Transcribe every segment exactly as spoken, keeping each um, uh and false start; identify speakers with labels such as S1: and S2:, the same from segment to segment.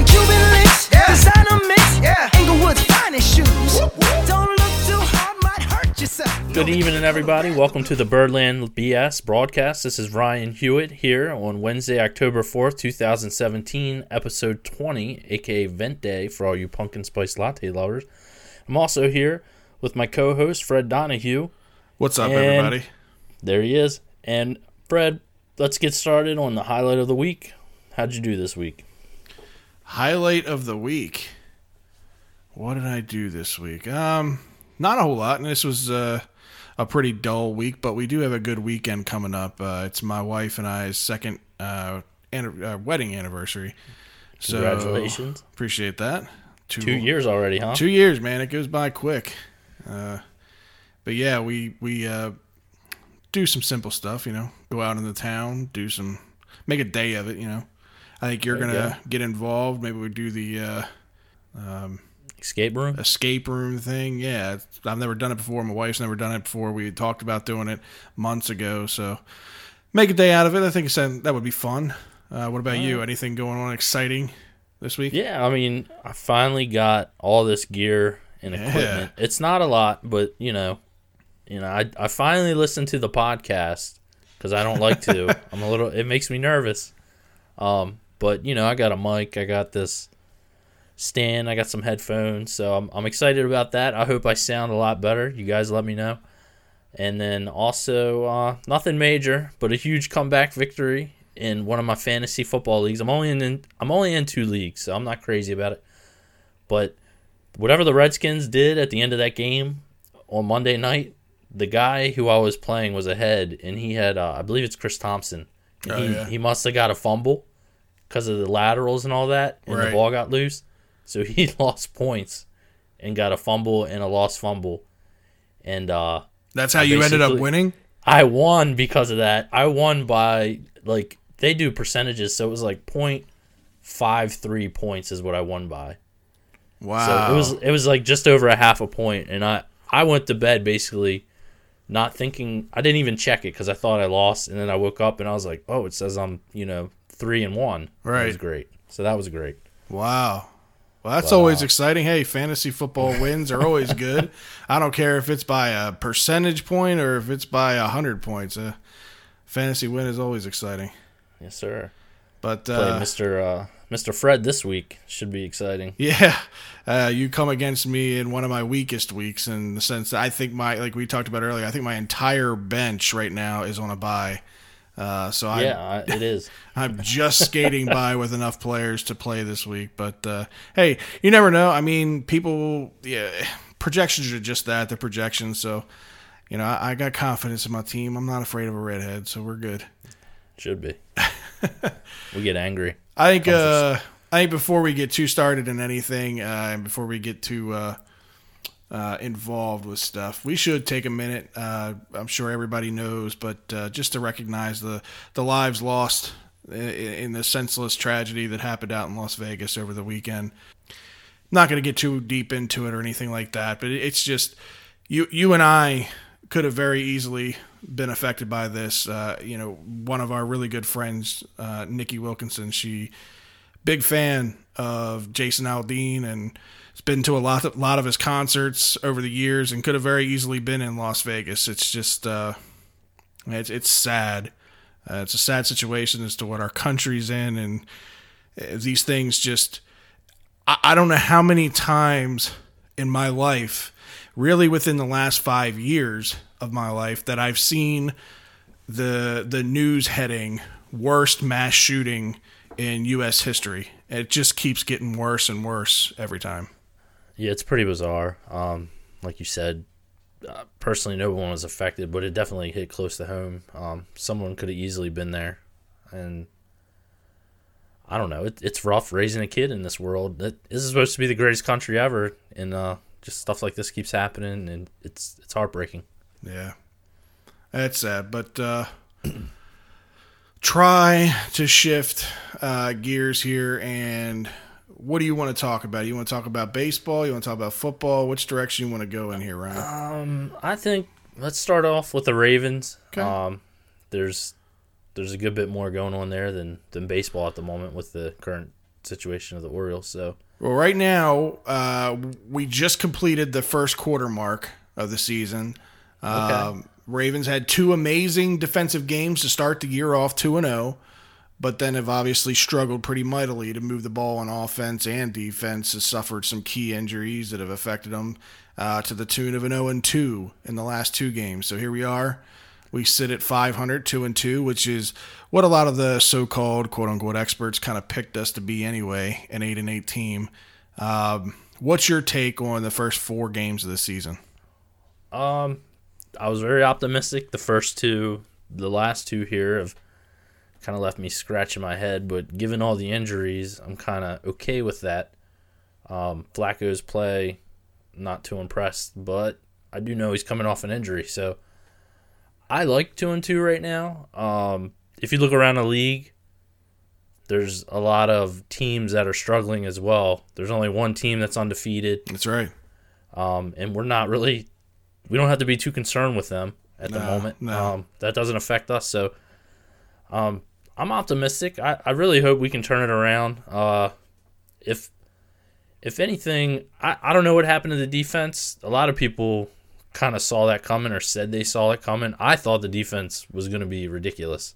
S1: Cuban links, yeah. Designer mix, yeah. Inglewood's finest shoes. Whoop, whoop. Don't look too hard, might hurt yourself.
S2: Good evening, everybody. Welcome to the Birdland B S broadcast. This is Ryan Hewitt here on Wednesday, October fourth, twenty seventeen, episode twenty, aka Vent Day for all you pumpkin spice latte lovers. I'm also here with my co-host, Fred Donahue.
S3: What's up,
S2: and
S3: everybody?
S2: There he is. And Fred, let's get started on the highlight of the week. How'd you do this week?
S3: Highlight of the week. What did I do this week? Um, not a whole lot. And this was uh, a pretty dull week, but we do have a good weekend coming up. Uh, it's my wife and I's second uh, an- uh, wedding anniversary. So,
S2: Congratulations.
S3: Appreciate that. Two,
S2: Two years already, huh?
S3: Two years, man. It goes by quick. Uh, but yeah, we we uh, do some simple stuff. You know, go out in the town, do some, make a day of it. You know, I think you're
S2: There
S3: gonna
S2: you go.
S3: get involved. Maybe we do the uh, um,
S2: Escape room?
S3: escape room thing. Yeah, it's- I've never done it before. My wife's never done it before. We had talked about doing it months ago. So make a day out of it. I think it's- that would be fun. Uh, what about you? Anything going on exciting this week?
S2: Yeah, I mean, I finally got all this gear and
S3: Yeah.
S2: equipment. It's not a lot, but you know, you know, I I finally listened to the podcast because I don't like to. I'm a little. It makes me nervous. Um, but you know, I got a mic. I got this stand. I got some headphones. So I'm I'm excited about that. I hope I sound a lot better. You guys let me know. And then also, uh, nothing major, but a huge comeback victory in one of my fantasy football leagues. I'm only in I'm only in two leagues, so I'm not crazy about it. But whatever the Redskins did at the end of that game on Monday night, the guy who I was playing was ahead, and he had uh, I believe it's Chris Thompson. And
S3: Oh,
S2: he
S3: yeah.
S2: he must have got a fumble because of the laterals and all that, and the
S3: Right.
S2: ball got loose. So he lost points and got a fumble and a lost fumble. And uh,
S3: That's how
S2: I
S3: you ended up
S2: basically-
S3: winning?
S2: I won because of that. I won by, like, they do percentages, so it was like point five three points is what I won by.
S3: Wow.
S2: So it was it was like just over a half a point, and I, I went to bed basically not thinking. I didn't even check it because I thought I lost, and then I woke up and I was like, oh, it says I'm, you know, three and one.
S3: Right.
S2: It was great. So that was great.
S3: Wow. Well, that's
S2: Wow.
S3: always exciting. Hey, fantasy football wins are always good. I don't care if it's by a percentage point or if it's by a hundred points. A fantasy win is always exciting.
S2: Yes, sir.
S3: But
S2: Play
S3: uh,
S2: Mister Uh, Mister Fred this week. Should be exciting.
S3: yeah, uh, you come against me in one of my weakest weeks in the sense that I think my, like we talked about earlier, I think my entire bench right now is on a bye. Uh, so I,
S2: Yeah, I, it is.
S3: I'm just skating by with enough players to play this week. But, uh, hey, you never know. I mean, people, yeah, projections are just that. They're projections. So, you know, I, I got confidence in my team. I'm not afraid of a redhead, so we're good.
S2: Should be. We get angry.
S3: I think uh, I think before we get too started in anything, uh, and before we get too uh, uh, involved with stuff, we should take a minute. Uh, I'm sure everybody knows, but uh, just to recognize the, the lives lost in, in the senseless tragedy that happened out in Las Vegas over the weekend. Not going to get too deep into it or anything like that, but it's just you you and I could have very easily been affected by this. Uh, you know, one of our really good friends, uh, Nikki Wilkinson, she big fan of Jason Aldean and has been to a lot of, lot of his concerts over the years and could have very easily been in Las Vegas. It's just, uh, it's, it's sad. Uh, it's a sad situation as to what our country's in, and uh, these things just, I, I don't know how many times in my life, really within the last five years of my life, that I've seen the the news heading worst mass shooting in U S history. It just keeps getting worse and worse every time.
S2: Yeah, it's pretty bizarre. Um, like you said, uh, personally, no one was affected, but it definitely hit close to home. Um, someone could have easily been there, and I don't know. It, it's rough raising a kid in this world. It, this is supposed to be the greatest country ever, and uh, just stuff like this keeps happening, and it's it's heartbreaking.
S3: Yeah, that's sad. But uh, try to shift uh, gears here. And what do you want to talk about? You want to talk about baseball? You want to talk about football? Which direction you want to go in here, Ryan?
S2: Um, I think let's start off with the Ravens.
S3: Okay.
S2: Um, there's there's a good bit more going on there than, than baseball at the moment with the current situation of the Orioles. So,
S3: well, right now, uh, we just completed the first quarter mark of the season. Um,
S2: Okay.
S3: Ravens had two amazing defensive games to start the year off two and oh, but then have obviously struggled pretty mightily to move the ball on offense and defense, has suffered some key injuries that have affected them uh, to the tune of an oh and two in the last two games. So here we are. We sit at five hundred, two and two, which is what a lot of the so-called quote-unquote experts kind of picked us to be anyway, an eight and eight team. Um, what's your take on the first four games of the season?
S2: um, I was very optimistic. The first two, the last two here have kind of left me scratching my head, but given all the injuries, I'm kind of okay with that. Um, Flacco's play, not too impressed, but I do know he's coming off an injury, so I like two and two right now. Um, if you look around the league, there's a lot of teams that are struggling as well. There's only one team that's undefeated,
S3: That's right.
S2: um, and we're not really, we don't have to be too concerned with them at the
S3: No,
S2: moment.
S3: no.
S2: Um, that doesn't affect us, so um, I'm optimistic. I, I really hope we can turn it around. Uh, if if anything, I, I don't know what happened to the defense. A lot of people kind of saw that coming or said they saw it coming. I thought the defense was going to be ridiculous.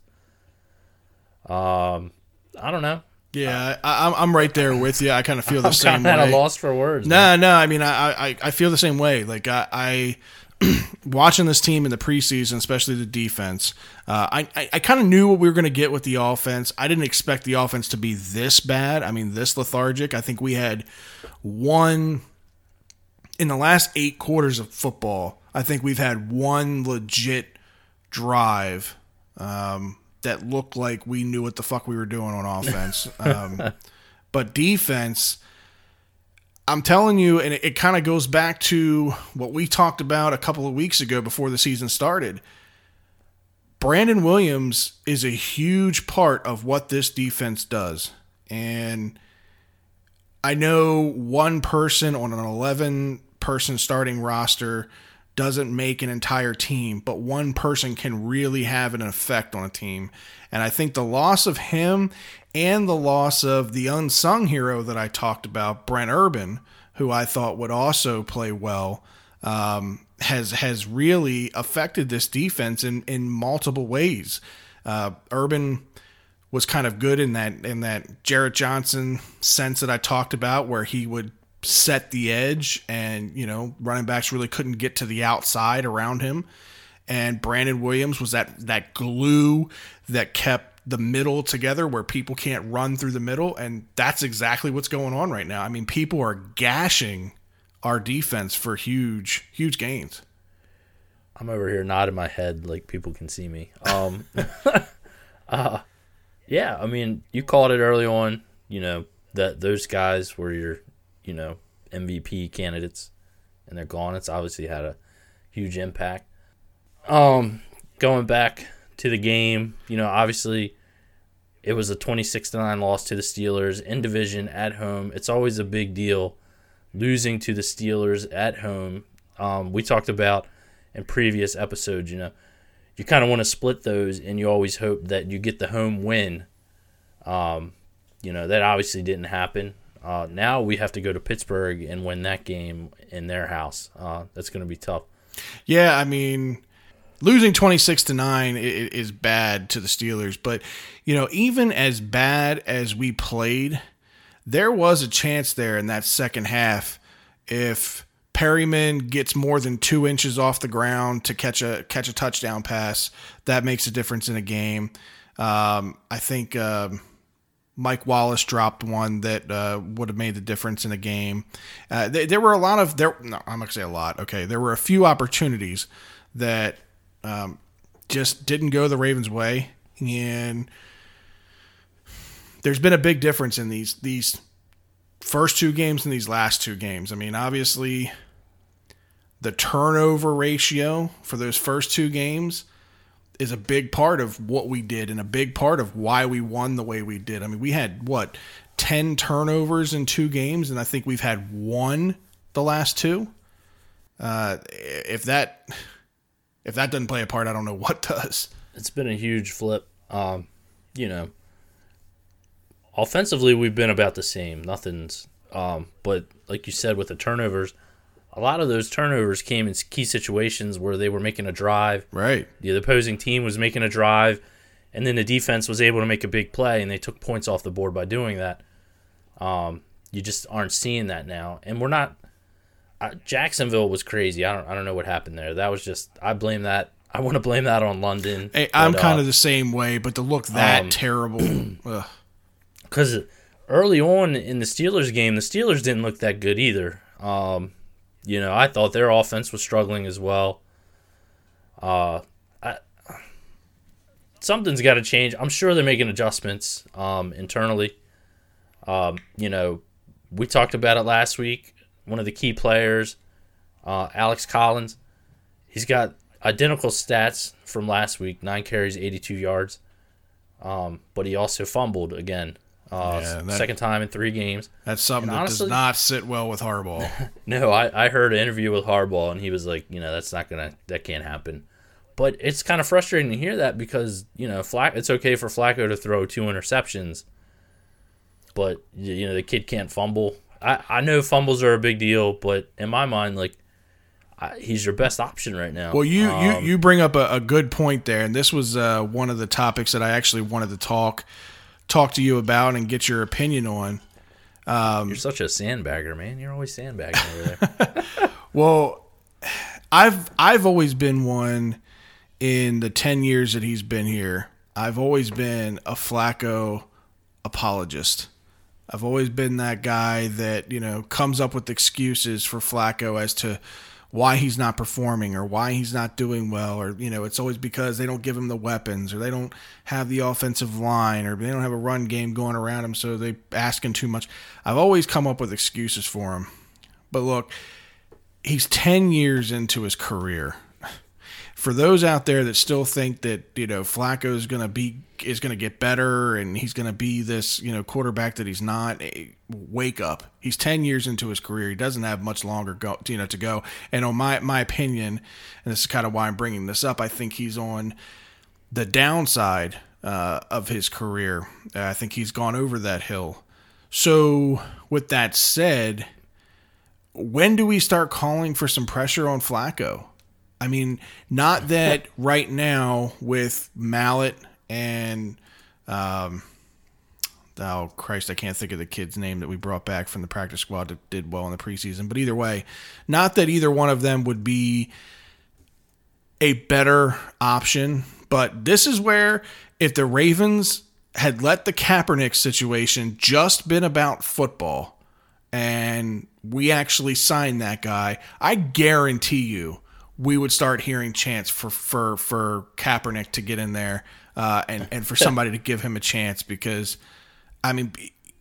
S2: Um, I don't know.
S3: Yeah, I, I'm I'm right there with you. I kind of feel the
S2: I'm
S3: same
S2: kind of at
S3: way.
S2: a loss for words. man.
S3: No, no. I mean, I, I, I feel the same way. Like I, I watching this team in the preseason, especially the defense. Uh, I, I, I kind of knew what we were going to get with the offense. I didn't expect the offense to be this bad. I mean, this lethargic. I think we had one in the last eight quarters of football. I think we've had one legit drive um, that looked like we knew what the fuck we were doing on offense. Um, but defense, I'm telling you, and it, it kind of goes back to what we talked about a couple of weeks ago before the season started. Brandon Williams is a huge part of what this defense does. And I know one person on an eleven-person starting roster doesn't make an entire team, but one person can really have an effect on a team. And I think the loss of him and the loss of the unsung hero that I talked about, Brent Urban, who I thought would also play well, um, has has really affected this defense in, in multiple ways. Uh, Urban was kind of good in that in that Jarrett Johnson sense that I talked about, where he would set the edge and, you know, running backs really couldn't get to the outside around him. And Brandon Williams was that that glue that kept the middle together, where people can't run through the middle. And that's exactly what's going on right now. I mean, people are gashing our defense for huge, huge gains.
S2: I'm over here nodding my head like people can see me. Um, uh, yeah, I mean, you called it early on, you know, that those guys were your, you know, M V P candidates, and they're gone. It's obviously had a huge impact. Um, going back to the game, you know, obviously it was a twenty-six to nine loss to the Steelers in division at home. It's always a big deal losing to the Steelers at home. Um, we talked about in previous episodes, you know, you kind of want to split those, and you always hope that you get the home win. Um, you know, that obviously didn't happen. Uh, now we have to go to Pittsburgh and win that game in their house. Uh, that's going to be tough.
S3: Yeah, I mean, losing twenty-six to nine is bad to the Steelers, but you know, even as bad as we played, there was a chance there in that second half if Perryman gets more than two inches off the ground to catch a catch a touchdown pass. That makes a difference in a game. Um, I think um, Mike Wallace dropped one that uh, would have made the difference in a game. Uh, there, there were a lot of there. No, I'm not gonna say a lot. Okay, there were a few opportunities that um, just didn't go the Ravens' way, and there's been a big difference in these these first two games and these last two games. I mean, obviously, the turnover ratio for those first two games is a big part of what we did and a big part of why we won the way we did. I mean, we had, what, ten turnovers in two games, and I think we've had one the last two. Uh, if that if that doesn't play a part, I don't know what does.
S2: It's been a huge flip. Um, you know, offensively, we've been about the same. Nothing's, um, but like you said, with the turnovers, a lot of those turnovers came in key situations where they were making a drive.
S3: Right.
S2: The opposing team was making a drive, and then the defense was able to make a big play, and they took points off the board by doing that. Um, you just aren't seeing that now, and we're not. Uh, Jacksonville was crazy. I don't. I don't know what happened there. That was just. I blame that. I want to blame that on London.
S3: Hey, I'm
S2: but,
S3: kind
S2: uh,
S3: of the same way, but to look that
S2: um,
S3: terrible.
S2: Because early on in the Steelers game, the Steelers didn't look that good either. Um, you know, I thought their offense was struggling as well. Uh, I, something's got to change. I'm sure they're making adjustments um, internally. Um, you know, we talked about it last week. One of the key players, uh, Alex Collins, he's got identical stats from last week, nine carries, eighty-two yards. Um, but he also fumbled again. Uh,
S3: Yeah, that-
S2: second time in three games.
S3: That's something
S2: And
S3: that
S2: honestly-
S3: does not sit well with Harbaugh.
S2: No, I, I heard an interview with Harbaugh, and he was like, you know, that's not gonna, that can't happen. But it's kind of frustrating to hear that because, you know, Flack, it's okay for Flacco to throw two interceptions, but you know the kid can't fumble. I, I know fumbles are a big deal, but in my mind, like, I, he's your best option right now.
S3: Well, you,
S2: Um,
S3: you, you bring up a, a good point there, and this was uh, one of the topics that I actually wanted to talk talk to you about and get your opinion on.
S2: You're such a sandbagger, man. You're always sandbagging over there.
S3: Well, I've I've always been one in the ten years that he's been here. I've always been a Flacco apologist. I've always been that guy that, you know, comes up with excuses for Flacco as to why he's not performing or why he's not doing well, or, you know, it's always because they don't give him the weapons or they don't have the offensive line or they don't have a run game going around him, so they asking too much. I've always come up with excuses for him. But look, he's ten years into his career. For those out there that still think that, you know, Flacco is going to be is going to get better and he's going to be this, you know, quarterback that he's not, wake up. He's ten years into his career. He doesn't have much longer go, you know, to go. And on my my opinion, and this is kind of why I'm bringing this up, I think he's on the downside uh, of his career. Uh, I think he's gone over that hill. So with that said, when do we start calling for some pressure on Flacco? I mean, not that right now with Mallet and, um, oh, Christ, I can't think of the kid's name that we brought back from the practice squad that did well in the preseason. But either way, not that either one of them would be a better option. But this is where if the Ravens had let the Kaepernick situation just been about football and we actually signed that guy, I guarantee you we would start hearing chants for for for Kaepernick to get in there uh, and and for somebody to give him a chance, because I mean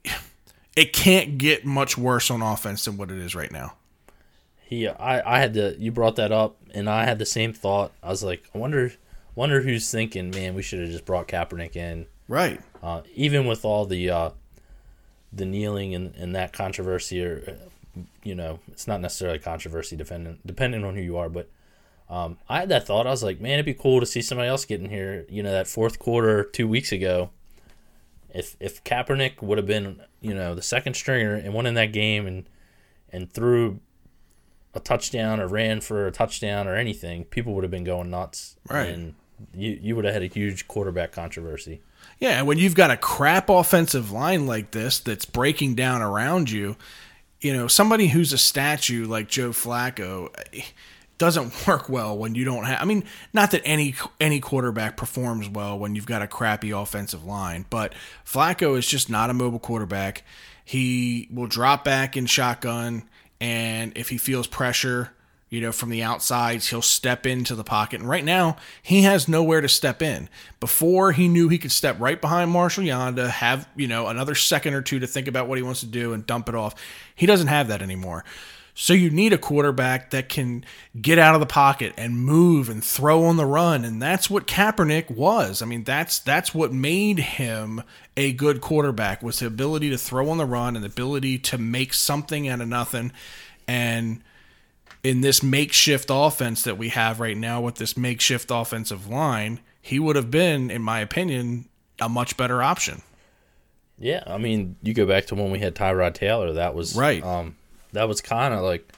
S3: it can't get much worse on offense than what it is right now.
S2: He, I, I had to. You brought that up, and I had the same thought. I was like, I wonder, wonder who's thinking, man, we should have just brought Kaepernick in,
S3: Right.
S2: uh, even with all the uh, the kneeling and, and that controversy, or you know, it's not necessarily controversy depending depending on who you are, but. Um, I had that thought. I was like, man, it'd be cool to see somebody else get in here. You know, that fourth quarter two weeks ago, if if Kaepernick would have been, you know, the second stringer and won in that game and and threw a touchdown or ran for a touchdown or anything, people would have been going nuts.
S3: Right.
S2: And you you would have had a huge quarterback controversy.
S3: Yeah, and when you've got a crap offensive line like this that's breaking down around you, you know, somebody who's a statue like Joe Flacco doesn't work well when you don't have. I mean, not that any any quarterback performs well when you've got a crappy offensive line, but Flacco is just not a mobile quarterback. He will drop back in shotgun, and if he feels pressure, you know, from the outsides, he'll step into the pocket. And right now, he has nowhere to step in. Before, he knew he could step right behind Marshall Yanda, have, you know, another second or two to think about what he wants to do and dump it off. He doesn't have that anymore. So you need a quarterback that can get out of the pocket and move and throw on the run, and that's what Kaepernick was. I mean, that's that's what made him a good quarterback, was the ability to throw on the run and the ability to make something out of nothing. And in this makeshift offense that we have right now with this makeshift offensive line, he would have been, in my opinion, a much better option.
S2: Yeah, I mean, you go back to when we had Tyrod Taylor. That was
S3: Right.
S2: Um, that was kind of like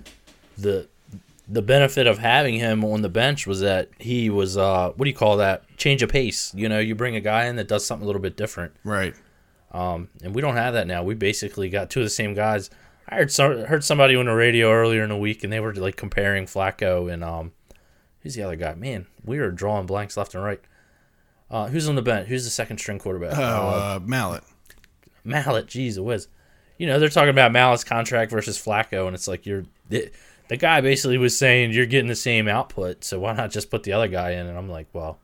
S2: the the benefit of having him on the bench was that he was uh, what do you call that? Change of pace. You know, you bring a guy in that does something a little bit different.
S3: Right.
S2: Um, and we don't have that now. We basically got two of the same guys. I heard some, heard somebody on the radio earlier in the week, and they were like comparing Flacco and um, who's the other guy? Man, we are drawing blanks left and right. Uh, who's on the bench? Who's the second string quarterback?
S3: Oh,
S2: Uh,
S3: uh, Mallet.
S2: Mallet, geez, it was. You know, they're talking about Mallet's contract versus Flacco, and it's like you're the, the guy basically was saying you're getting the same output, so why not just put the other guy in? And I'm like, well,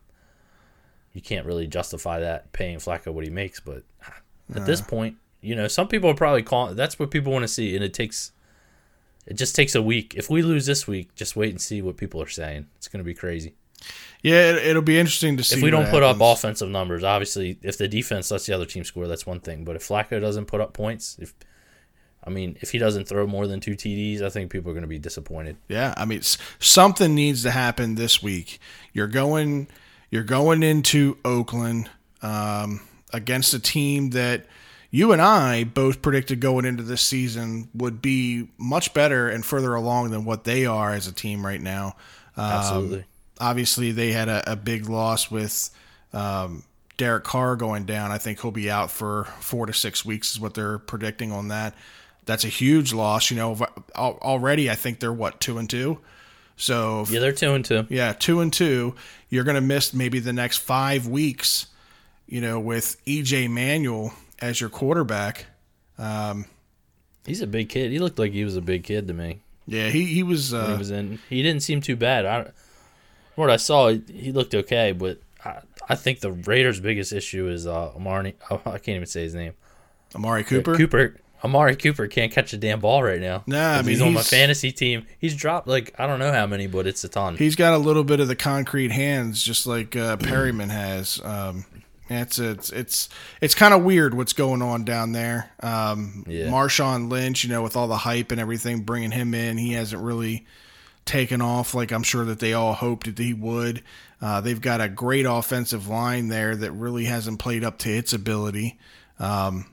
S2: you can't really justify that paying Flacco what he makes, but at this point, you know, some people are probably calling. That's what people want to see, and it takes. It just takes a week. If we lose this week, just wait and see what people are saying. It's going to be crazy.
S3: Yeah, it, it'll be interesting to see.
S2: If we don't
S3: what
S2: put up
S3: happens.
S2: offensive numbers, obviously, if the defense lets the other team score, that's one thing. But if Flacco doesn't put up points, if I mean, if he doesn't throw more than two T Ds, I think people are going to be disappointed.
S3: Yeah, I mean, s- something needs to happen this week. You're going, you're going into Oakland um, against a team that you and I both predicted going into this season would be much better and further along than what they are as a team right now. Um,
S2: Absolutely.
S3: Obviously, they had a, a big loss with um, Derek Carr going down. I think he'll be out for four to six weeks is what they're predicting on that. That's a huge loss. You know, al- already I think they're, what, two and two? So,
S2: Yeah, they're two and two.
S3: yeah, two and two. You're going to miss maybe the next five weeks, you know, with E J Manuel as your quarterback. Um,
S2: He's a big kid. He looked like he was a big kid to me
S3: yeah, he, he was,
S2: when he
S3: uh,
S2: was in. He didn't seem too bad. I, from what I saw, he, he looked okay, but I, I think the Raiders' biggest issue is uh, Amari. Oh, I can't even say his name.
S3: Amari Cooper.
S2: Cooper. Amari Cooper can't catch a damn ball right now.
S3: Nah, I
S2: 'Cause
S3: mean,
S2: he's on my
S3: he's-
S2: fantasy team. He's dropped like I don't know how many, but it's a ton.
S3: He's got a little bit of the concrete hands, just like uh, Perryman has. Um, it's it's it's it's kind of weird what's going on down there. Um,
S2: Yeah.
S3: Marshawn Lynch, you know, with all the hype and everything, bringing him in, he hasn't really taken off like I'm sure that they all hoped that he would. Uh, they've got a great offensive line there that really hasn't played up to its ability. Um,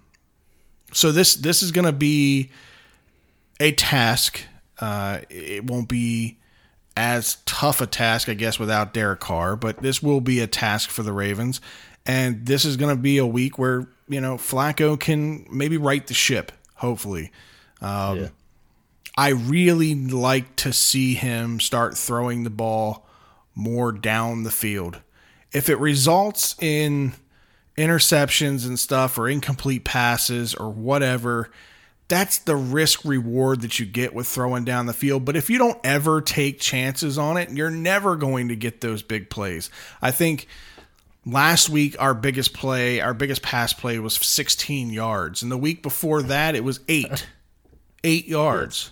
S3: so this this is going to be a task. Uh, it won't be as tough a task, I guess, without Derek Carr, but this will be a task for the Ravens. And this is going to be a week where, you know, Flacco can maybe right the ship, hopefully. Um,
S2: Yeah.
S3: I really like to see him start throwing the ball more down the field. If it results in interceptions and stuff or incomplete passes or whatever, that's the risk reward that you get with throwing down the field. But if you don't ever take chances on it, you're never going to get those big plays. I think last week our biggest play, our biggest pass play was sixteen yards. And the week before that, it was eight. Eight yards.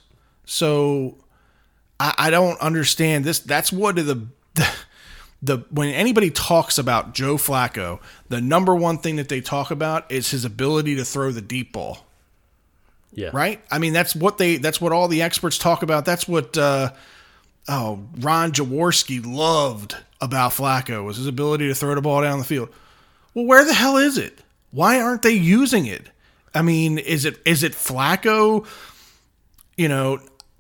S3: So I, I don't understand this. That's what the, the the when anybody talks about Joe Flacco, the number one thing that they talk about is his ability to throw the deep ball.
S2: Yeah.
S3: Right? I mean, that's what they that's what all the experts talk about. That's what uh, oh, Ron Jaworski loved about Flacco was his ability to throw the ball down the field. Well, where the hell is it? Why aren't they using it? I mean, is it is it Flacco, you know,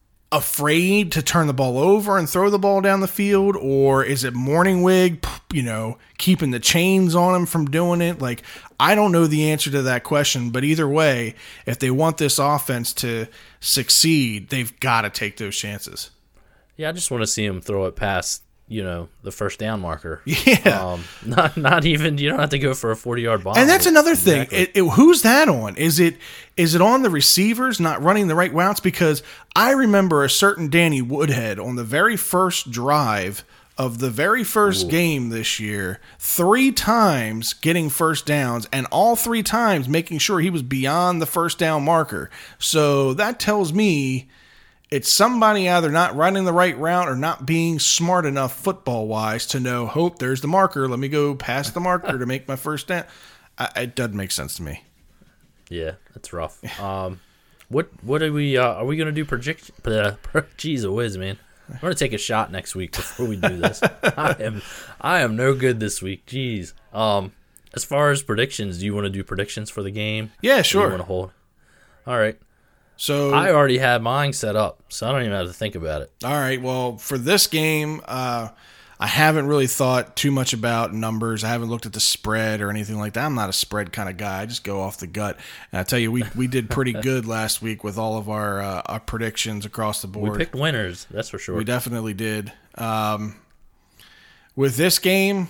S3: afraid to turn the ball over and throw the ball down the field? Or is it Morningwig, you know, keeping the chains on him from doing it? Like, I don't know the answer to that question, but either way, if they want this offense to succeed, they've got to take those chances.
S2: Yeah, I just want to see him throw it past, you know, the first down marker.
S3: Yeah.
S2: Um, not not even you don't have to go for a forty yard bomb.
S3: And that's another thing.
S2: Exactly.
S3: It, it, who's that on? Is it is it on the receivers not running the right routes? Because I remember a certain Danny Woodhead on the very first drive of the very first
S2: Ooh.
S3: game this year, three times getting first downs, and all three times making sure he was beyond the first down marker. So that tells me it's somebody either not running the right route or not being smart enough football-wise to know, hope, there's the marker. Let me go past the marker to make my first down. I, it doesn't make sense to me.
S2: Yeah, that's rough. Um, what what are we? Uh, are we gonna do predict? Uh, Jeez, whiz, man. I'm gonna take a shot next week before we do this. I am I am no good this week. Jeez. Um, as far as predictions, do you want to do predictions for the game?
S3: Yeah,
S2: Or do
S3: sure.
S2: you want to hold? All right.
S3: So
S2: I already had mine set up, so I don't even have to think about it.
S3: all right. Well, for this game, uh, I haven't really thought too much about numbers. I haven't looked at the spread or anything like that. I'm not a spread kind of guy. I just go off the gut. And I tell you, we we did pretty good last week with all of our uh, our predictions across the
S2: We
S3: board.
S2: picked winners, that's for sure.
S3: We definitely did. Um, with this game,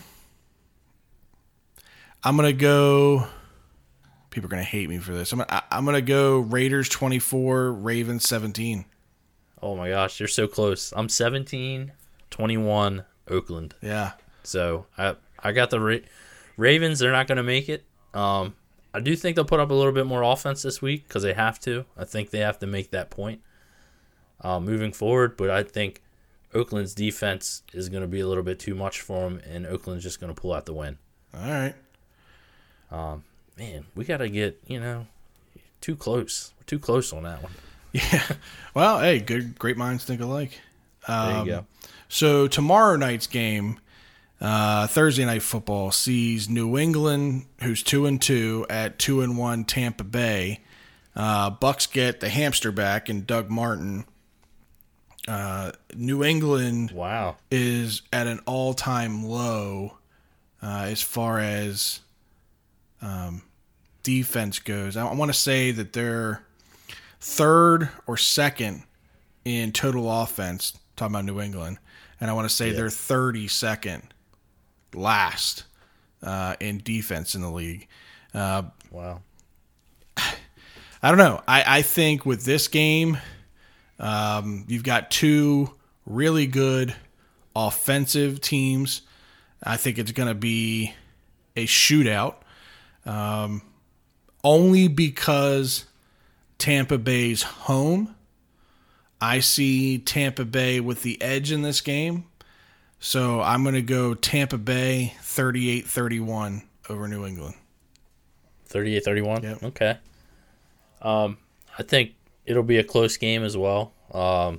S3: I'm gonna go. People are gonna hate me for this. I'm gonna, I'm gonna go Raiders twenty-four, Ravens seventeen.
S2: Oh my gosh, you're so close. I'm seventeen, twenty-one, Oakland.
S3: Yeah.
S2: So I I got the Ra- Ravens. They're not going to make it. Um, I do think they'll put up a little bit more offense this week because they have to. I think they have to make that point uh, moving forward. But I think Oakland's defense is going to be a little bit too much for them, and Oakland's just going to pull out the win.
S3: All right.
S2: Man, we got to get, you know, too close. We're too close on that one.
S3: Yeah. Well, hey, good, great minds think alike.
S2: There you go.
S3: So tomorrow night's game, uh, Thursday night football, sees New England, who's two and two, at two and one Tampa Bay. Uh, Bucks get the hamster back and Doug Martin. Uh, New England
S2: Wow.
S3: is at an all-time low uh, as far as um, defense goes. I, I want to say that they're third or second in total offense, talking about New England, and I want to say
S2: Yeah.
S3: they're thirty-second last uh, in defense in the league. Uh,
S2: Wow.
S3: I don't know. I, I think with this game, um, you've got two really good offensive teams. I think it's going to be a shootout, um, only because Tampa Bay's home. I see Tampa Bay with the edge in this game. So I'm going to go Tampa Bay thirty-eight thirty-one over New England.
S2: thirty-eight thirty-one?
S3: Yep.
S2: Okay. Um, I think it'll be a close game as well. Um,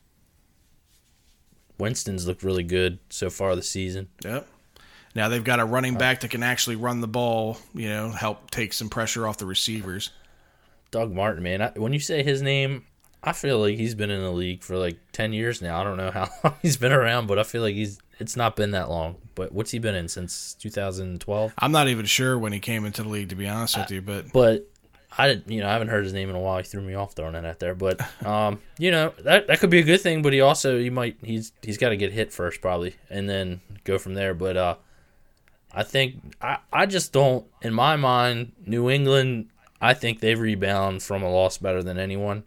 S2: Winston's looked really good so far this season.
S3: Yep. Now they've got a running back that can actually run the ball, you know, help take some pressure off the receivers.
S2: Doug Martin, man. I, when you say his name, I feel like he's been in the league for like ten years now. I don't know how long he's been around, but I feel like he's it's not been that long. But what's he been in since two thousand twelve?
S3: I'm not even sure when he came into the league, to be honest with you, but
S2: But I didn't, you know, I haven't heard his name in a while. He threw me off throwing it out there. But um, you know, that that could be a good thing. But he also he might he's he's got to get hit first probably, and then go from there. But uh, I think I I just don't in my mind New England. I think they rebound from a loss better than anyone.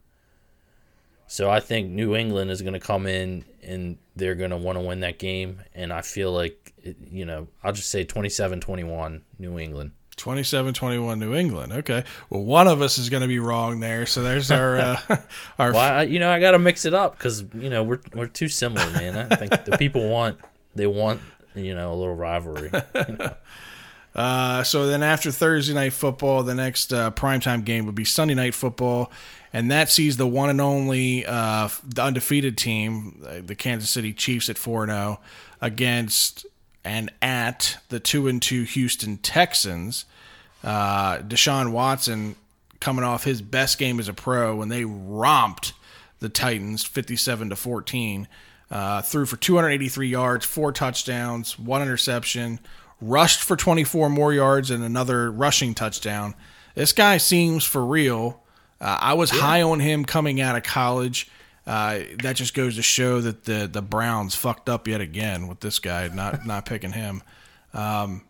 S2: So I think New England is going to come in and they're going to want to win that game. And I feel like, it, you know, I'll just say twenty-seven twenty-one New England.
S3: twenty-seven twenty-one New England. Okay. Well, one of us is going to be wrong there. So there's our uh, our
S2: Well, I, you know, I got to mix it up because, you know, we're we're too similar, man. I think the people want, they want, you know, a little rivalry. You know?
S3: Uh, so then after Thursday night football, the next uh, primetime game would be Sunday night football, and that sees the one and only uh, the undefeated team, uh, the Kansas City Chiefs at four and oh, against and at the two and two Houston Texans. Uh, Deshaun Watson coming off his best game as a pro when they romped the Titans fifty-seven to fourteen. Uh, threw for two hundred eighty-three yards, four touchdowns, one interception. Rushed for twenty-four more yards and another rushing touchdown. This guy seems for real. Uh, I was yeah. high on him coming out of college. Uh, that just goes to show that the the Browns fucked up yet again with this guy, not not picking him. Um,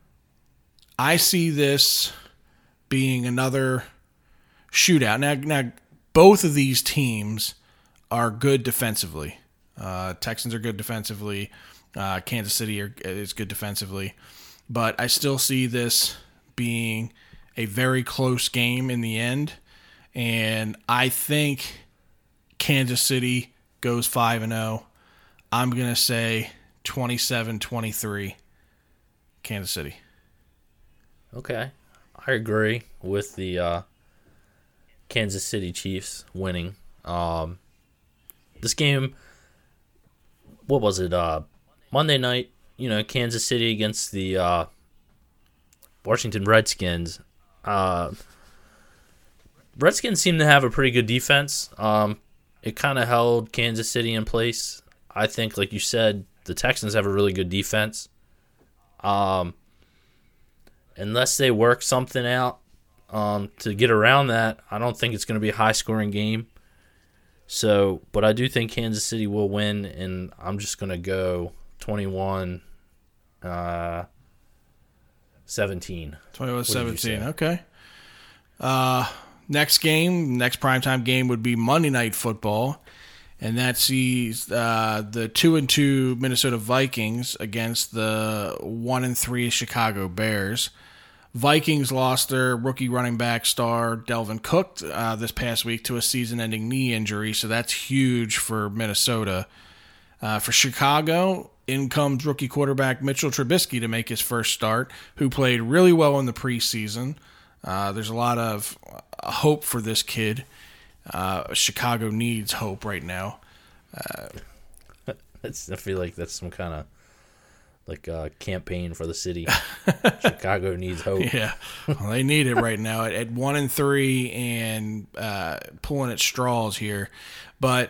S3: I see this being another shootout. Now, now both of these teams are good defensively. Uh, Texans are good defensively. Uh, Kansas City are, is good defensively, but I still see this being a very close game in the end, and I think Kansas City goes five and oh. I'm going to say twenty-seven twenty-three Kansas City.
S2: Okay. I agree with the uh, Kansas City Chiefs winning. Um, this game, what was it, uh, Monday night, you know, Kansas City against the uh, Washington Redskins. Uh, Redskins seem to have a pretty good defense. Um, it kind of held Kansas City in place. I think, like you said, the Texans have a really good defense. Um, unless they work something out um, to get around that, I don't think it's going to be a high-scoring game. So, but I do think Kansas City will win, and I'm just going to go twenty-one uh, seventeen.
S3: twenty-one seventeen, okay. Uh, next game, next primetime game would be Monday Night Football, and that sees uh, the two and two Minnesota Vikings against the one and three Chicago Bears. Vikings lost their rookie running back star Delvin Cook uh, this past week to a season-ending knee injury, so that's huge for Minnesota. Uh, for Chicago, in comes rookie quarterback Mitchell Trubisky to make his first start, who played really well in the preseason. Uh, there's a lot of uh, hope for this kid. Uh, Chicago needs hope right now. Uh,
S2: that's, I feel like that's some kind of like uh, campaign for the city. Chicago needs hope.
S3: Yeah, well, they need it right now at, at one and three and uh, pulling at straws here. But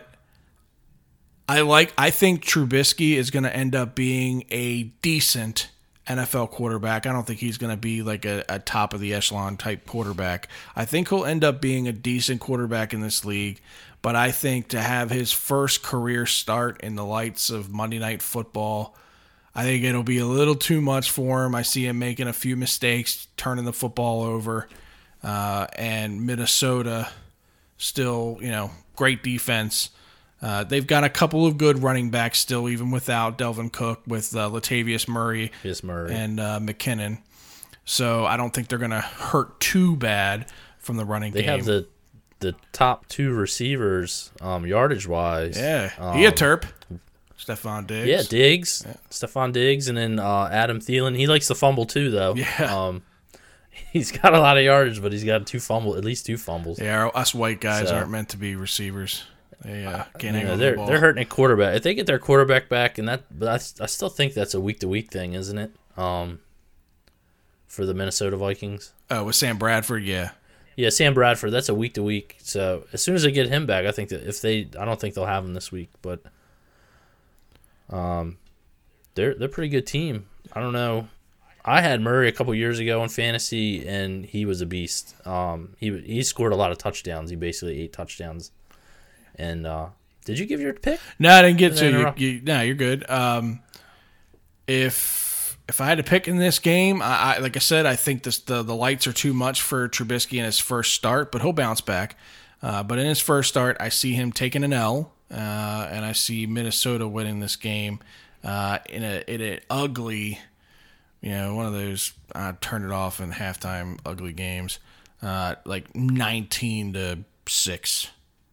S3: I like. I think Trubisky is going to end up being a decent N F L quarterback. I don't think he's going to be like a, a top of the echelon type quarterback. I think he'll end up being a decent quarterback in this league. But I think to have his first career start in the lights of Monday Night Football, I think it'll be a little too much for him. I see him making a few mistakes, turning the football over, uh, and Minnesota still, you know, great defense. Uh, they've got a couple of good running backs still, even without Delvin Cook, with uh, Latavius Murray,
S2: yes, Murray.
S3: and uh, McKinnon. So I don't think they're going to hurt too bad from the running
S2: they
S3: game.
S2: They have the the top two receivers um, yardage-wise.
S3: Yeah,
S2: um,
S3: he a Terp. Stephon Diggs.
S2: Yeah, Diggs.
S3: Yeah.
S2: Stephon Diggs, and then uh, Adam Thielen. He likes to fumble too, though.
S3: Yeah.
S2: Um, he's got a lot of yardage, but he's got two fumble, at least two fumbles.
S3: Yeah, us white guys
S2: So,
S3: aren't meant to be receivers. They uh, can't
S2: you
S3: hang
S2: know,
S3: on
S2: they're
S3: the ball.
S2: they're hurting at quarterback. If they get their quarterback back, and that, but I, I still think that's a week to week thing, isn't it? Um, for the Minnesota Vikings.
S3: Oh, with Sam Bradford, yeah.
S2: Yeah, Sam Bradford. That's a week to week. So as soon as they get him back, I think that if they, I don't think they'll have him this week, but um, they're they're a pretty good team. I don't know. I had Murray a couple years ago in fantasy, and he was a beast. Um, he he scored a lot of touchdowns. He basically eight touchdowns. And uh, did you give your pick?
S3: No, I didn't get
S2: Did I
S3: to you,
S2: interrupt?
S3: you. No, you're good. Um, if if I had to pick in this game, I, I like I said, I think this the the lights are too much for Trubisky in his first start, but he'll bounce back. Uh, but in his first start, I see him taking an L, uh, and I see Minnesota winning this game uh, in a in an ugly, you know, one of those I turn it off in halftime ugly games, uh, like nineteen to six.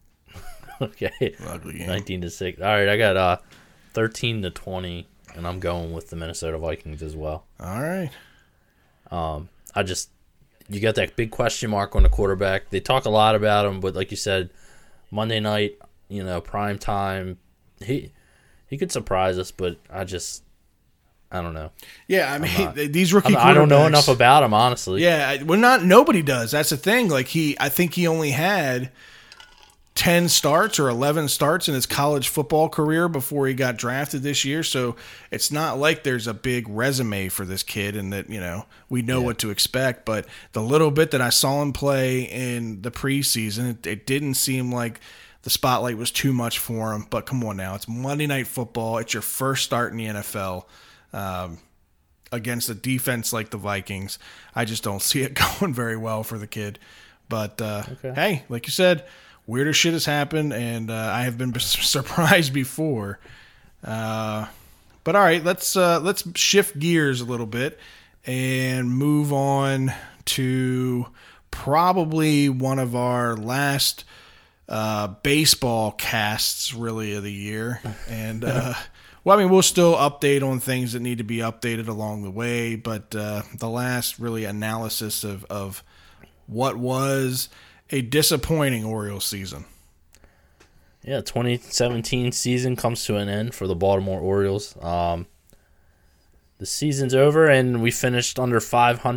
S2: Okay,
S3: Ugly game.
S2: nineteen to six. All right, I got uh, thirteen to twenty, and I'm going with the Minnesota Vikings as well.
S3: All right.
S2: Um, I just you got that big question mark on the quarterback. They talk a lot about him, but like you said, Monday night, you know, prime time, he he could surprise us. But I just I don't know.
S3: Yeah, I mean
S2: not-
S3: these rookie.
S2: I don't know
S3: quarterbacks-
S2: enough about him, honestly.
S3: Yeah, I- well, not nobody does. That's the thing. Like he, I think he only had ten starts or eleven starts in his college football career before he got drafted this year. So it's not like there's a big resume for this kid, and that you know we know what to expect. But the little bit that I saw him play in the preseason, it, it didn't seem like the spotlight was too much for him. But come on now, it's Monday Night Football. It's your first start in the N F L. Um, against a defense like the Vikings. I just don't see it going very well for the kid. But, uh,
S2: Okay.
S3: hey, like you said, weirder shit has happened, and uh, I have been surprised before. Uh, but, all right, let's uh, let's shift gears a little bit and move on to probably one of our last uh, baseball casts, really, of the year. And, uh, well, I mean, we'll still update on things that need to be updated along the way, but uh, the last really analysis of, of what was a disappointing Orioles season.
S2: Yeah, twenty seventeen season comes to an end for the Baltimore Orioles. Um, the season's over, and we finished under five hundred.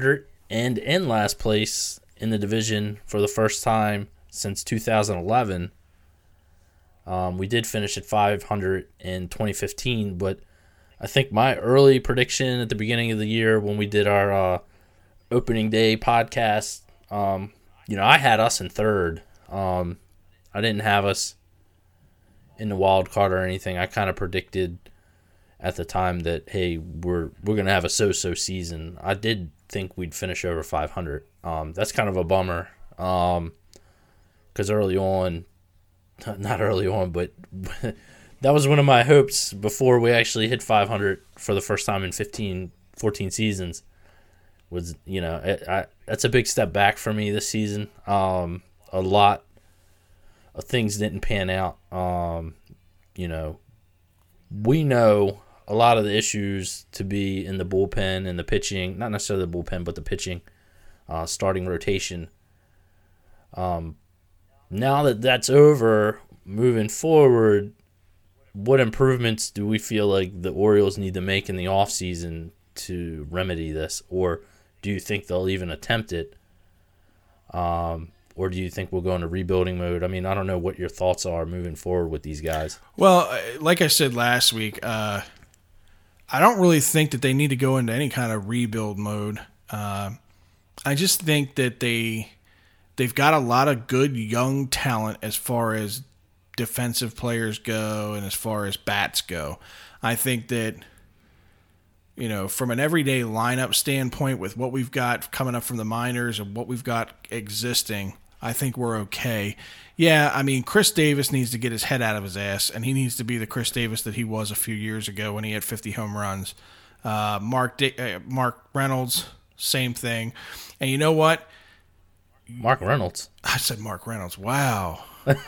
S2: and in last place in the division for the first time since two thousand eleven. Um, we did finish at five hundred in twenty fifteen, but I think my early prediction at the beginning of the year when we did our uh, opening day podcast, um, you know, I had us in third. Um, I didn't have us in the wild card or anything. I kind of predicted at the time that, hey, we're we're gonna have a so-so season. I did think we'd finish over five hundred. Um, that's kind of a bummer, um, because early on, not early on, but that was one of my hopes before we actually hit five hundred for the first time in fifteen, fourteen seasons. Was, you know, I, I, that's a big step back for me this season. Um, a lot of things didn't pan out. Um, you know, we know a lot of the issues to be in the bullpen and the pitching, not necessarily the bullpen, but the pitching, uh, starting rotation. Um, now that that's over, moving forward, what improvements do we feel like the Orioles need to make in the offseason to remedy this? Or do you think they'll even attempt it? Um, or do you think we'll go into rebuilding mode? I mean, I don't know what your thoughts are moving forward with these guys.
S3: Well, like I said last week, uh, I don't really think that they need to go into any kind of rebuild mode. Uh, I just think that they... They've got a lot of good young talent as far as defensive players go and as far as bats go. I think that, you know, from an everyday lineup standpoint with what we've got coming up from the minors and what we've got existing, I think we're okay. Yeah, I mean, Chris Davis needs to get his head out of his ass, and he needs to be the Chris Davis that he was a few years ago when he had fifty home runs. Uh, Mark da- uh, Mark Reynolds, same thing. And you know what?
S2: Mark Reynolds.
S3: I said Mark Reynolds. Wow.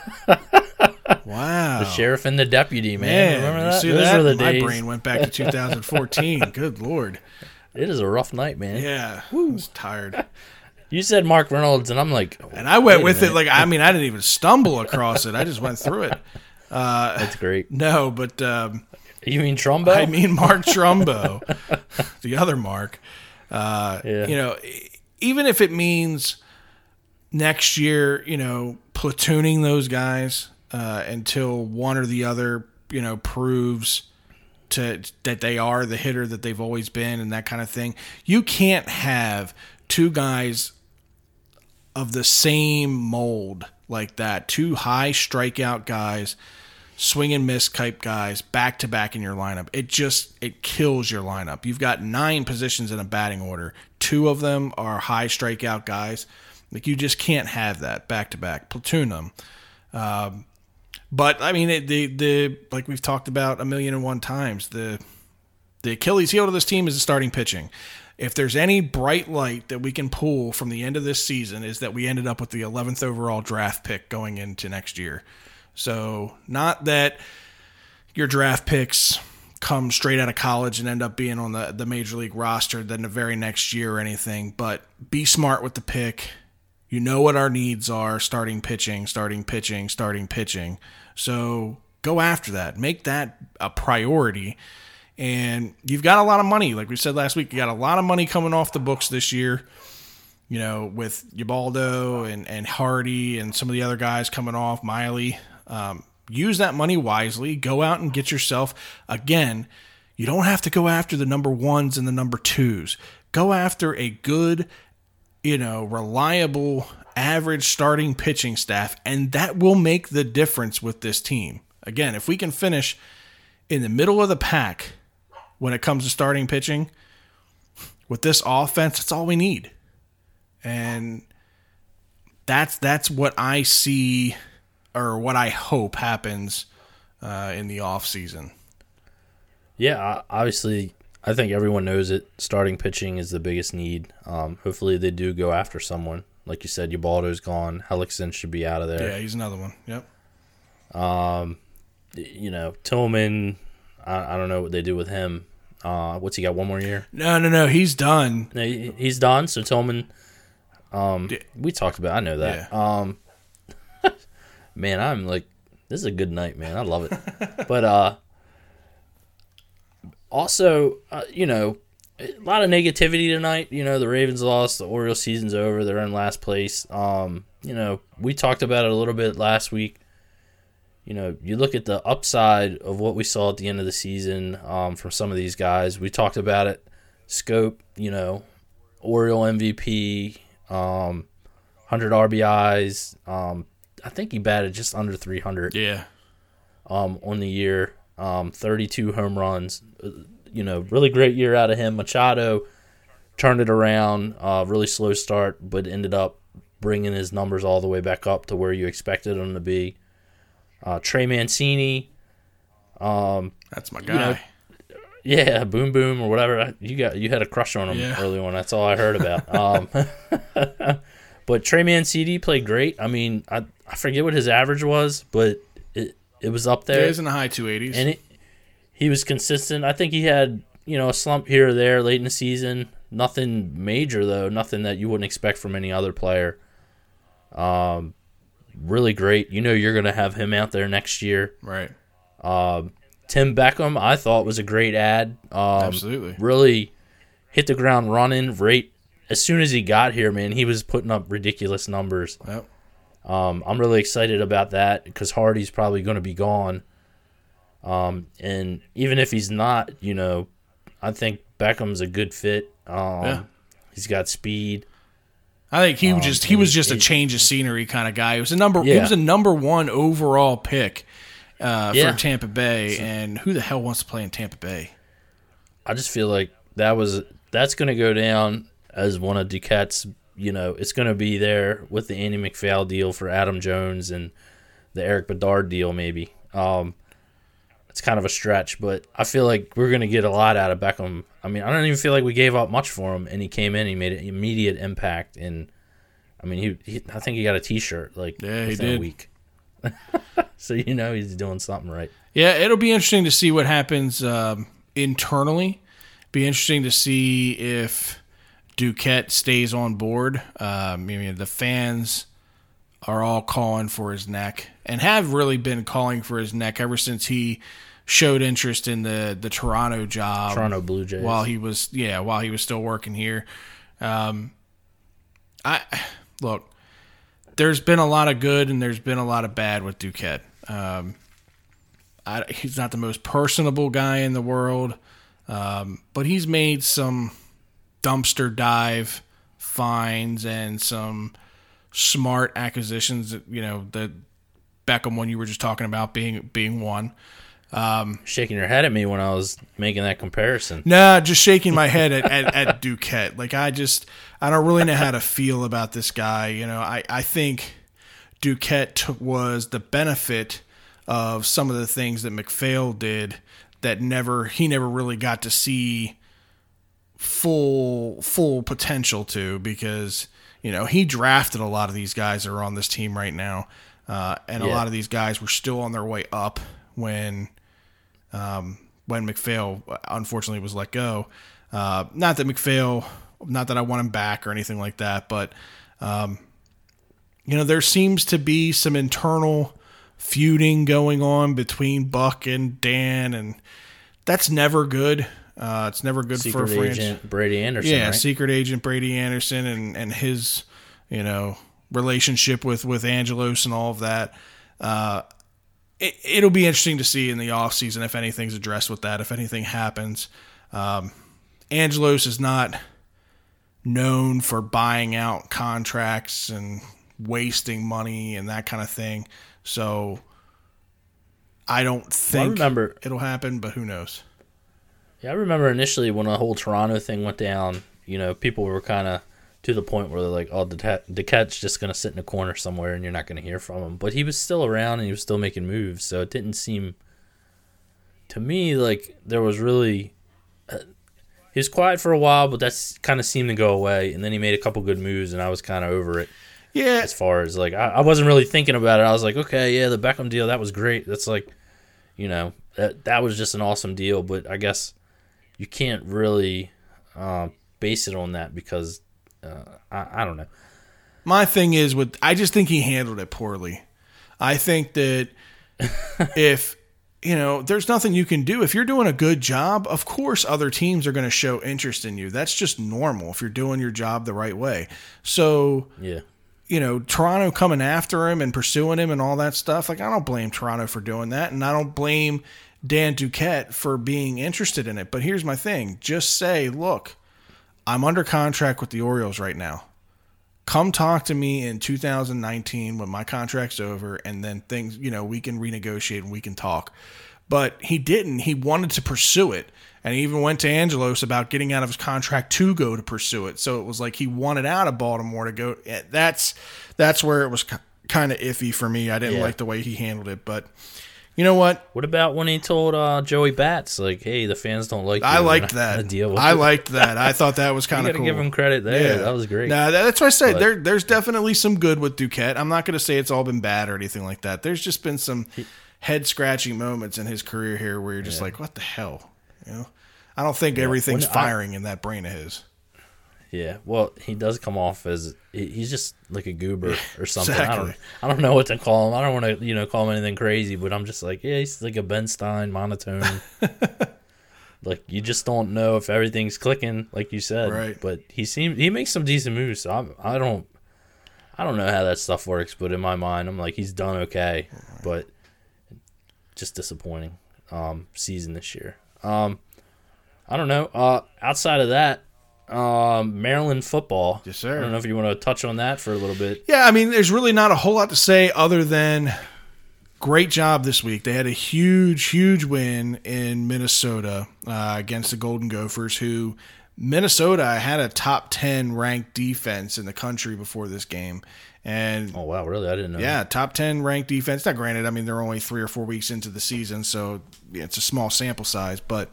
S3: Wow.
S2: The sheriff and the deputy, man.
S3: Man,
S2: Remember
S3: you
S2: that?
S3: see
S2: Those
S3: that?
S2: were the
S3: My
S2: days.
S3: brain went back to two thousand fourteen. Good Lord.
S2: It is a rough night, man.
S3: Yeah. I was tired.
S2: You said Mark Reynolds, and I'm like...
S3: And I went
S2: wait a
S3: with it
S2: minute.
S3: like, I mean, I didn't even stumble across it. I just went through it. Uh,
S2: That's great.
S3: no, but um,
S2: You mean Trumbo?
S3: I mean Mark Trumbo, the other Mark. Uh,
S2: Yeah.
S3: You know, even if it means next year, you know, platooning those guys uh, until one or the other, you know, proves to that they are the hitter that they've always been and that kind of thing. You can't have two guys of the same mold like that, two high strikeout guys, swing and miss type guys back to back in your lineup. It just it kills your lineup. You've got nine positions in a batting order. Two of them are high strikeout guys. Like, you just can't have that back to back. Platoon them. Um, but I mean, it, the the like we've talked about a million and one times, the the Achilles heel to this team is the starting pitching. If there's any bright light that we can pull from the end of this season, is that we ended up with the eleventh overall draft pick going into next year. So not that your draft picks come straight out of college and end up being on the, the major league roster then the very next year or anything, but be smart with the pick. You know what our needs are: starting pitching, starting pitching, starting pitching. So go after that. Make that a priority. And you've got a lot of money. Like we said last week, you got a lot of money coming off the books this year. You know, with Ubaldo and, and Hardy and some of the other guys coming off, Miley. Um, use that money wisely. Go out and get yourself, again, you don't have to go after the number ones and the number twos. Go after a good, you know, reliable, average starting pitching staff, and that will make the difference with this team. Again, if we can finish in the middle of the pack when it comes to starting pitching, with this offense, that's all we need. And that's that's what I see, or what I hope happens uh, in the offseason.
S2: Yeah, obviously, I think everyone knows it. Starting pitching is the biggest need. Um, hopefully they do go after someone. Like you said, Ubaldo's gone. Hellickson should be out of there.
S3: Yeah, he's another one. Yep.
S2: Um, you know, Tillman, I, I don't know what they do with him. Uh, what's he got, one more year?
S3: No, no, no, he's done.
S2: No, he, he's done, so Tillman, um,
S3: Yeah.
S2: we talked about I know that.
S3: Yeah.
S2: Um, man, I'm like, this is a good night, man. I love it. But uh, also, uh, you know, a lot of negativity tonight. You know, the Ravens lost. The Orioles season's over. They're in last place. Um, you know, we talked about it a little bit last week. You know, you look at the upside of what we saw at the end of the season um, from some of these guys. We talked about it. Scope, you know, Oriole M V P, um, one hundred R B Is. Um, I think he batted just under three hundred.
S3: Yeah.
S2: Um, on the year, um, thirty-two home runs. Uh, you know, really great year out of him. Machado turned it around. Uh, really slow start, but ended up bringing his numbers all the way back up to where you expected them to be. Uh, Trey Mancini. Um,
S3: That's my guy.
S2: You know, yeah, Boom Boom or whatever. You got you had a crush on him
S3: Yeah.
S2: early on. That's all I heard about. um, but Trey Mancini played great. I mean, I I forget what his average was, but it it was up there.
S3: It was in the high two eighties.
S2: And it, he was consistent. I think he had, you know, a slump here or there late in the season. Nothing major, though. Nothing that you wouldn't expect from any other player. Um, really great. You know you're going to have him out there next year.
S3: Right.
S2: Um, Tim Beckham, I thought, was a great ad. Um,
S3: Absolutely.
S2: Really hit the ground running. Right as soon as he got here, man, he was putting up ridiculous numbers.
S3: Yep.
S2: Um, I'm really excited about that because Hardy's probably going to be gone. Um, and even if he's not, you know, I think Beckham's a good fit. Um,
S3: Yeah.
S2: He's got speed.
S3: I think he was
S2: Um,
S3: just he was
S2: and
S3: just a
S2: he-
S3: change of scenery kind of guy. He was a number he
S2: Yeah.
S3: was a number one overall pick uh,
S2: Yeah.
S3: for Tampa Bay, and who the hell wants to play in Tampa Bay?
S2: I just feel like that was that's going to go down as one of Duquette's. You know, it's going to be there with the Andy McPhail deal for Adam Jones and the Eric Bedard deal, maybe. Um, it's kind of a stretch, but I feel like we're going to get a lot out of Beckham. I mean, I don't even feel like we gave up much for him, and he came in, he made an immediate impact, and I mean, he, he I think he got a T-shirt like
S3: Yeah, he
S2: within
S3: did.
S2: a week. So you know he's doing something right.
S3: Yeah, it'll be interesting to see what happens um, internally. Be interesting to see if Duquette stays on board. Um, I mean, the fans are all calling for his neck and have really been calling for his neck ever since he showed interest in the, the Toronto job.
S2: Toronto Blue Jays.
S3: While he was, yeah, while he was still working here. Um, I look, there's been a lot of good and there's been a lot of bad with Duquette. Um, I, he's not the most personable guy in the world, um, but he's made some dumpster dive finds and some smart acquisitions. You know, the Beckham one you were just talking about being being one.
S2: Shaking your head at me when I was making that comparison.
S3: Nah, just shaking my head at, at, at Duquette. Like, I just, I don't really know how to feel about this guy. You know, I, I think Duquette took, was the benefit of some of the things that McPhail did that never, he never really got to see full, full potential to, because, you know, he drafted a lot of these guys that are on this team right now. Uh, and a
S2: Yeah.
S3: lot of these guys were still on their way up when, Um, when McPhail unfortunately was let go. Uh, not that McPhail, not that I want him back or anything like that, but um, you know, there seems to be some internal feuding going on between Buck and Dan, and that's never good. Uh, it's never good
S2: Secret
S3: for a franchise.
S2: agent Brady Anderson.
S3: Yeah,
S2: right?
S3: secret agent Brady Anderson and, and his, you know, relationship with, with Angelos and all of that. Uh, it, it'll be interesting to see in the offseason if anything's addressed with that, if anything happens. Um, Angelos is not known for buying out contracts and wasting money and that kind of thing. So I don't think
S2: remember-
S3: it'll happen, but who knows?
S2: Yeah, I remember initially when the whole Toronto thing went down, you know, people were kind of to the point where they're like, oh, Duquette's just going to sit in a corner somewhere and you're not going to hear from him. But he was still around and he was still making moves, so it didn't seem, to me, like there was really... Uh, he was quiet for a while, but that's kind of seemed to go away. And then he made a couple good moves, and I was kind of over it.
S3: Yeah.
S2: As far as, like, I, I wasn't really thinking about it. I was like, okay, yeah, the Beckham deal, that was great. That's like, you know, that, that was just an awesome deal. But I guess you can't really uh, base it on that because, uh, I, I don't know.
S3: My thing is with I just think he handled it poorly. I think that if you know, there's nothing you can do. If you're doing a good job, of course other teams are going to show interest in you. That's just normal if you're doing your job the right way. So,
S2: Yeah.
S3: you know, Toronto coming after him and pursuing him and all that stuff, like, I don't blame Toronto for doing that, and I don't blame Dan Duquette for being interested in it. But here's my thing. Just say, look, I'm under contract with the Orioles right now. Come talk to me in two thousand nineteen when my contract's over, and then things, you know, we can renegotiate and we can talk. But he didn't. He wanted to pursue it. And he even went to Angelos about getting out of his contract to go to pursue it. So it was like he wanted out of Baltimore to go. That's that's where it was kind of iffy for me. I didn't
S2: Yeah.
S3: like the way he handled it. But you know what?
S2: What about when he told uh, Joey Bats, like, hey, the fans don't like you.
S3: I
S2: We're
S3: liked
S2: not gonna
S3: that.
S2: Deal with
S3: I
S2: it.
S3: liked that. I thought that was
S2: You
S3: kind
S2: got
S3: of
S2: to
S3: cool.
S2: give him credit there. That was great.
S3: Nah, that's what I said.
S2: But-
S3: there, there's definitely some good with Duquette. I'm not going to say it's all been bad or anything like that. There's just been some head scratching moments in his career here where you're just
S2: Yeah.
S3: like, what the hell? You know, I don't think
S2: Yeah.
S3: everything's
S2: When I-
S3: firing in that brain of his.
S2: Yeah, well, he does come off as he- he's just like a goober or something. I don't,
S3: Exactly.
S2: I don't know what to call him. I don't want to, you know, call him anything crazy, but I'm just like, yeah, he's like a Ben Stein monotone. Like, you just don't know if everything's clicking, like you said.
S3: Right.
S2: But he seems he makes some decent moves. So I'm, I don't, I don't know how that stuff works, but in my mind, I'm like, he's done okay, but just disappointing um, season this year. Um, I don't know. Uh, outside of that. Um, Maryland football.
S3: Yes, sir.
S2: I don't know if you want to touch on that for a little bit.
S3: Yeah, I mean, there's really not a whole lot to say other than great job this week. They had a huge, huge win in Minnesota uh, against the Golden Gophers, who Minnesota had a top ten ranked defense in the country before this game. And
S2: Oh wow, really? I didn't know.
S3: yeah, top ten ranked defense. Now, granted, I mean, they're only three or four weeks into the season, so yeah, it's a small sample size, but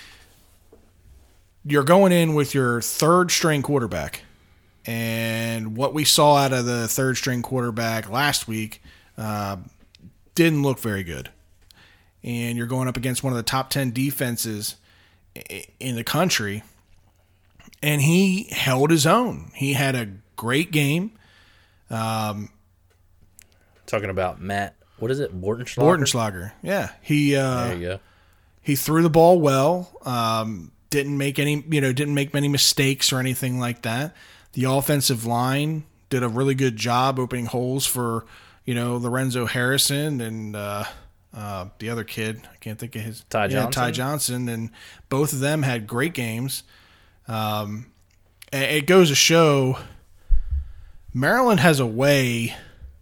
S3: you're going in with your third string quarterback. And what we saw out of the third string quarterback last week uh, didn't look very good. And you're going up against one of the top ten defenses in the country. And he held his own. He had a great game.
S2: Talking about Matt. What is it? Bortenschlager?
S3: Bortenschlager. Yeah. He uh,
S2: There you go.
S3: he threw the ball well. Um, didn't make any, you know, didn't make many mistakes or anything like that. The offensive line did a really good job opening holes for, you know, Lorenzo Harrison and uh, uh, the other kid. I can't think of his
S2: Ty
S3: yeah,
S2: Johnson?
S3: Ty Johnson, and both of them had great games. Um, and it goes to show Maryland has a way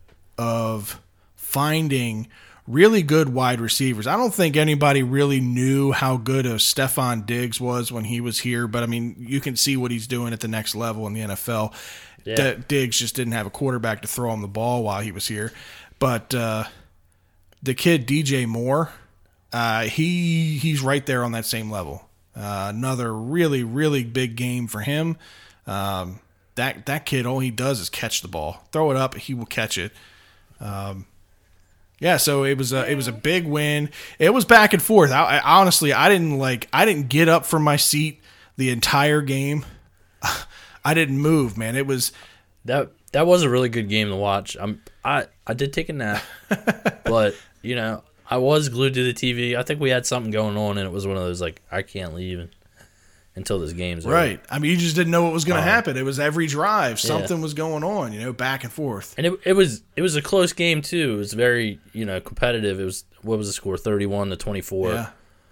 S3: of finding really good wide receivers. I don't think anybody really knew how good a Stephon Diggs was when he was here, but I mean, you can see what he's doing at the next level in the N F L.
S2: Yeah.
S3: D- Diggs just didn't have a quarterback to throw him the ball while he was here. But uh, the kid D J Moore, uh, he he's right there on that same level. Uh, another really, really big game for him. Um, that that kid, all he does is catch the ball, throw it up, he will catch it. Um, yeah, so it was a it was a big win. It was back and forth. I, I honestly, I didn't like I didn't get up from my seat the entire game. I didn't move, man. It was
S2: That that was a really good game to watch. I'm I I did take a nap, but you know I was glued to the T V. I think we had something going on, and it was one of those like I can't leave until this game's over.
S3: right. I mean, you just didn't know what was going to
S2: Um,
S3: happen. It was every drive, something was going on, you know, back and forth.
S2: And it it was it was a close game too. It was very you know competitive. It was what was the score? Thirty-one to twenty-four.
S3: Yeah.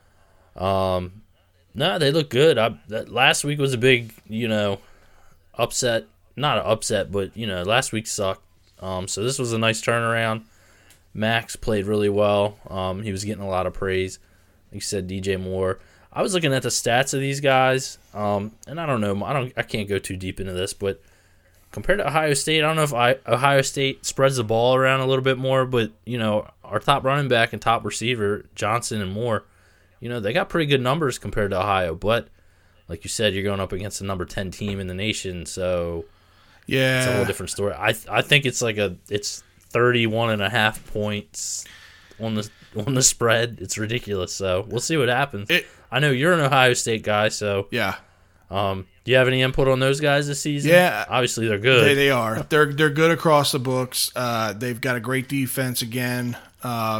S2: Um, no, they look good. I that last week was a big you know upset. Not an upset, but you know last week sucked. Um, so this was a nice turnaround. Max played really well. Um, he was getting a lot of praise. Like you said, D J Moore. I was looking at the stats of these guys, um, and I don't know. I don't. I can't go too deep into this, but compared to Ohio State, I don't know if I, Ohio State spreads the ball around a little bit more, but you know our top running back and top receiver Johnson and Moore, you know they got pretty good numbers compared to Ohio. But like you said, you're going up against the number ten team in the nation, so
S3: Yeah.
S2: it's a whole different story. I I think it's like a it's thirty-one and a half points on the on the spread. It's ridiculous. So we'll see what happens.
S3: It-
S2: I know you're an Ohio State guy, so
S3: Yeah.
S2: um, do you have any input on those guys this season?
S3: Yeah.
S2: Obviously they're good.
S3: They, they are. They're they're good across the books. Uh, they've got a great defense again. Um,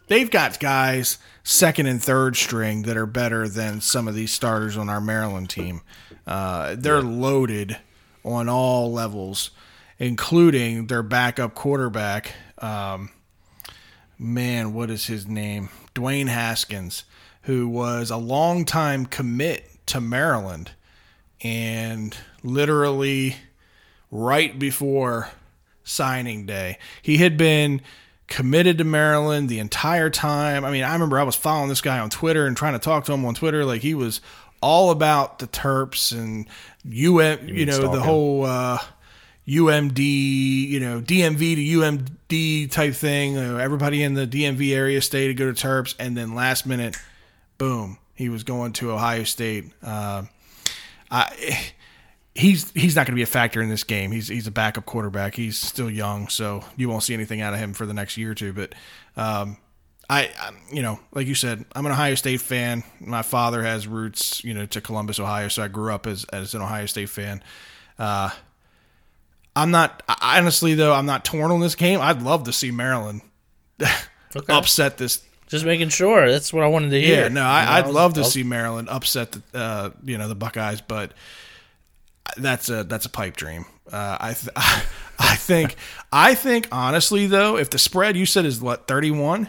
S3: they've got guys second and third string that are better than some of these starters on our Maryland team. Uh, they're yeah. loaded on all levels, including their backup quarterback. Um, man, what is his name? Dwayne Haskins, who was a longtime commit to Maryland, and literally right before signing day, he had been committed to Maryland the entire time. I mean, I remember I was following this guy on Twitter and trying to talk to him on Twitter. Like, he was all about the Terps and U M, you, you know, stalking. the whole uh, U M D, you know, D M V to U M D type thing. Uh, everybody in the D M V area stayed to go to Terps, and then last minute, boom, he was going to Ohio State. Uh, I, he's he's not going to be a factor in this game. He's he's a backup quarterback. He's still young, so you won't see anything out of him for the next year or two. But um, I, I, you know, like you said, I'm an Ohio State fan. My father has roots, you know, to Columbus, Ohio, so I grew up as as an Ohio State fan. Uh, I'm not honestly though. I'm not torn on this game. I'd love to see Maryland okay. upset this.
S2: Just making sure. That's what I wanted to hear.
S3: Yeah, no, I, you know, I'd love to I'll... see Maryland upset the, uh, you know, the Buckeyes, but that's a that's a pipe dream. Uh, I th- I think I think honestly though, if the spread you said is what thirty-one.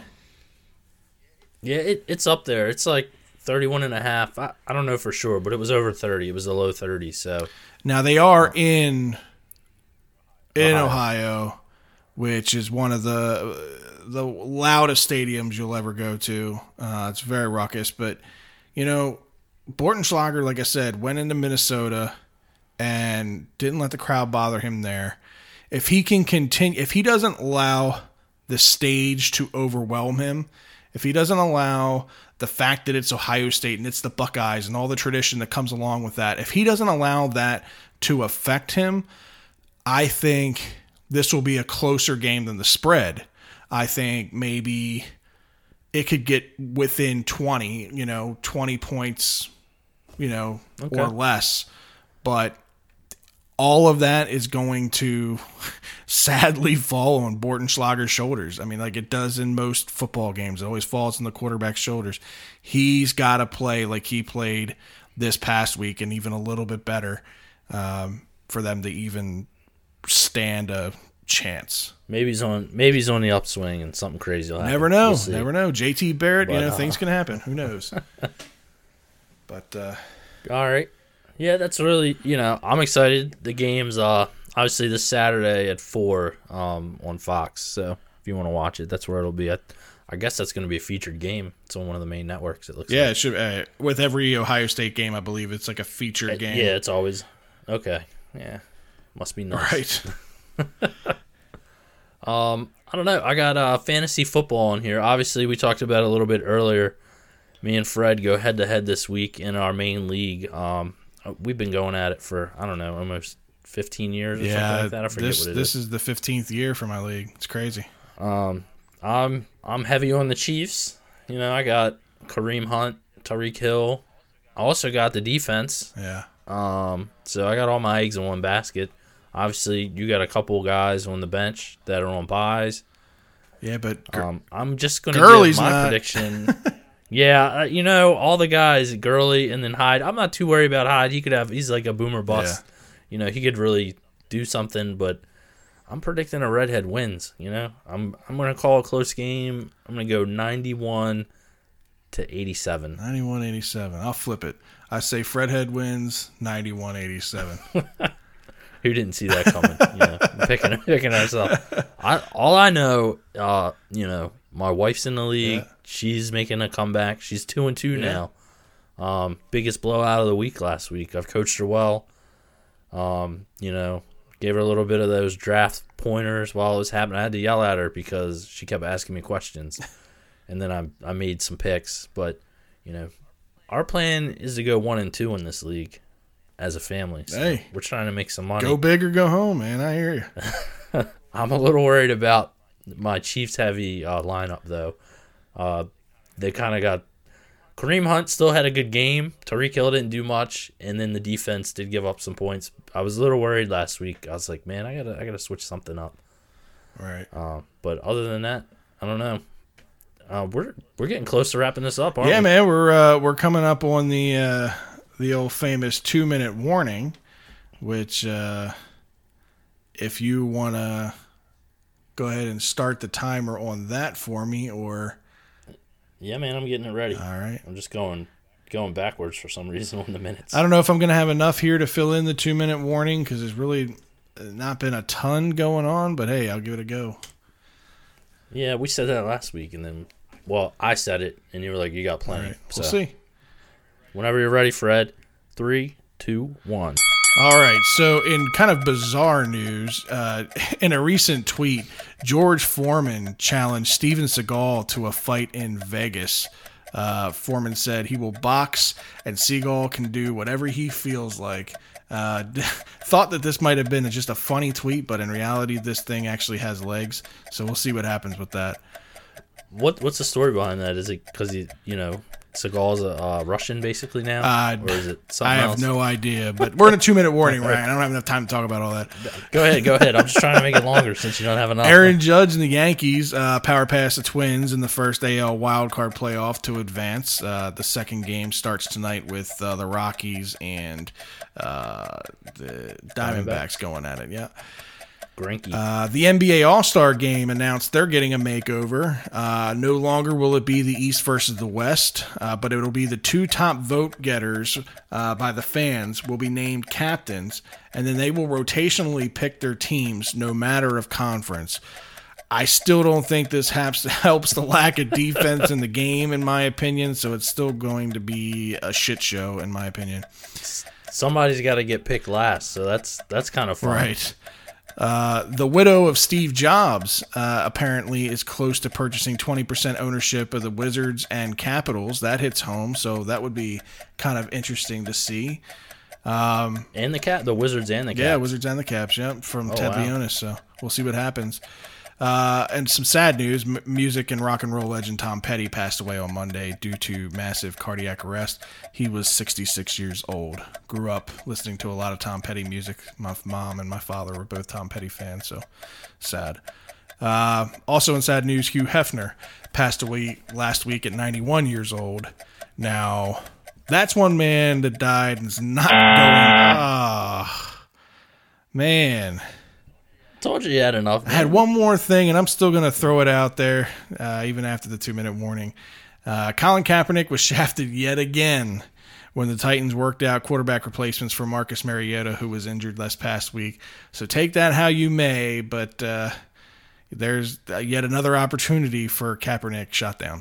S2: Yeah, it, it's up there. It's like thirty-one and a half. I, I don't know for sure, but it was over thirty. It was a low thirty. So
S3: now they are in in Ohio, Ohio which is one of the the loudest stadiums you'll ever go to. Uh, it's very raucous, but you know, Bortenschlager, like I said, went into Minnesota and didn't let the crowd bother him there. If he can continue, if he doesn't allow the stage to overwhelm him, if he doesn't allow the fact that it's Ohio State and it's the Buckeyes and all the tradition that comes along with that, if he doesn't allow that to affect him, I think this will be a closer game than the spread. I think maybe it could get within twenty, you know, twenty points, you know, okay. or less. But all of that is going to sadly fall on Bortenschlager's shoulders. I mean, like it does in most football games. It always falls on the quarterback's shoulders. He's got to play like he played this past week and even a little bit better um, for them to even stand a chance.
S2: Maybe he's on. Maybe he's on the upswing, and something crazy will happen.
S3: Never know. We'll Never know. J T Barrett. But, you know, uh, things can happen. Who knows? But uh,
S2: all right, yeah, that's really. You know, I'm excited. The game's uh obviously this Saturday at four um on Fox. So if you want to watch it, that's where it'll be. At. I guess that's going to be a featured game. It's on one of the main networks. It looks.
S3: Yeah,
S2: like.
S3: it should. Uh, with every Ohio State game, I believe it's like a featured
S2: uh,
S3: game.
S2: Yeah, it's always okay. Yeah, must be nice.
S3: Right.
S2: um, I don't know. I got uh, fantasy football on here. Obviously, we talked about it a little bit earlier. Me and Fred go head to head this week in our main league. Um, we've been going at it for I don't know, almost fifteen years or
S3: yeah,
S2: something like that. I forget
S3: this,
S2: what it
S3: this
S2: is.
S3: This is the fifteenth year for my league. It's crazy.
S2: Um, I'm I'm heavy on the Chiefs. You know, I got Kareem Hunt, Tyreek Hill. I also got the defense.
S3: Yeah.
S2: Um, so I got all my eggs in one basket. Obviously, you got a couple guys on the bench that are on buys.
S3: Yeah, but Gur-
S2: um, I'm just going to give my
S3: not.
S2: prediction. yeah, uh, you know, all the guys, Gurley and then Hyde. I'm not too worried about Hyde. He could have. He's like a boomer bust. Yeah. You know, he could really do something. But I'm predicting a redhead wins. You know, I'm I'm going to call a close game. I'm going to go ninety-one to eighty-seven.
S3: ninety-one eighty-seven. I'll flip it. I say Fredhead wins ninety-one eighty-seven.
S2: Who didn't see that coming? You know, picking picking ourselves. I all I know, uh, you know, my wife's in the league. Yeah. She's making a comeback. She's two and two yeah. now. Um, biggest blowout of the week last week. I've coached her well. Um, you know, gave her a little bit of those draft pointers while it was happening. I had to yell at her because she kept asking me questions, and then I I made some picks. But you know, our plan is to go one and two in this league. As a family. So hey, we're trying to make some money.
S3: Go big or go home, man. I hear
S2: you. I'm a little worried about my Chiefs-heavy uh, lineup, though. Uh, they kind of got... Kareem Hunt still had a good game. Tyreek Hill didn't do much, and then the defense did give up some points. I was a little worried last week. I was like, man, I gotta, I gotta switch something up.
S3: Right.
S2: Uh, but other than that, I don't know. uh, we're we're getting close to wrapping this up, aren't
S3: Yeah,
S2: we?
S3: man, we're uh, we're coming up on the uh, the old famous two minute warning, which uh, if you want to go ahead and start the timer on that for me, or
S2: Yeah, man, I'm getting it ready.
S3: all right.
S2: I'm just going going backwards for some reason on the minutes.
S3: I don't know if I'm going to have enough here to fill in the two minute warning because there's really not been a ton going on, but hey, I'll give it a go.
S2: Yeah, we said that last week, and then, well, I said it, and you were like, you got
S3: All
S2: plenty.
S3: right,
S2: So,
S3: we'll see.
S2: whenever you're ready, Fred, three, two, one.
S3: All right, so in kind of bizarre news, uh, in a recent tweet, George Foreman challenged Steven Seagal to a fight in Vegas. Uh, Foreman said he will box and Seagal can do whatever he feels like. Uh, thought that this might have been just a funny tweet, but in reality, this thing actually has legs. So we'll see what happens with that.
S2: What What's the story behind that? Is it because, he, you know, Seagal's a uh, Russian basically now?
S3: Uh,
S2: or is it something
S3: I have
S2: else?
S3: no idea, but we're in a two-minute warning, Ryan. I don't have enough time to talk about all that.
S2: Go ahead, go ahead. I'm just trying to make it longer since you don't have enough.
S3: Aaron Judge and the Yankees uh, power past the Twins in the first A L wildcard playoff to advance. Uh, the second game starts tonight with uh, the Rockies and uh, the Diamondbacks
S2: Diamondbacks.
S3: going at it. Yeah.
S2: Greinke.
S3: Uh, the N B A All-Star Game announced they're getting a makeover. Uh, no longer will it be the East versus the West, uh, but it'll be the two top vote getters uh, by the fans will be named captains, and then they will rotationally pick their teams no matter of conference. I still don't think this helps, helps the lack of defense in the game, in my opinion, so it's still going to be a shit show, in my opinion.
S2: Somebody's got to get picked last, so that's that's kind of fun.
S3: Right. Uh, the widow of Steve Jobs uh, apparently is close to purchasing twenty percent ownership of the Wizards and Capitals. That hits home, so that would be kind of interesting to see. Um,
S2: And the cat, the Wizards and the Caps.
S3: yeah, Wizards and the Caps, yep, from
S2: Oh,
S3: Ted
S2: wow.
S3: Leonis, so we'll see what happens. Uh, and some sad news, m- music and rock and roll legend Tom Petty passed away on Monday due to massive cardiac arrest. He was sixty-six years old. Grew up listening to a lot of Tom Petty music. My mom and my father were both Tom Petty fans, so sad. Uh, also in sad news, Hugh Hefner passed away last week at ninety-one years old. Now, that's one man that died and is not going... Ah, man...
S2: Told you you had enough.
S3: I had one more thing, and I'm still going to throw it out there, uh, even after the two-minute warning. Uh, Colin Kaepernick was shafted yet again when the Titans worked out quarterback replacements for Marcus Mariota, who was injured last past week. So take that how you may, but uh, there's yet another opportunity for Kaepernick shot down.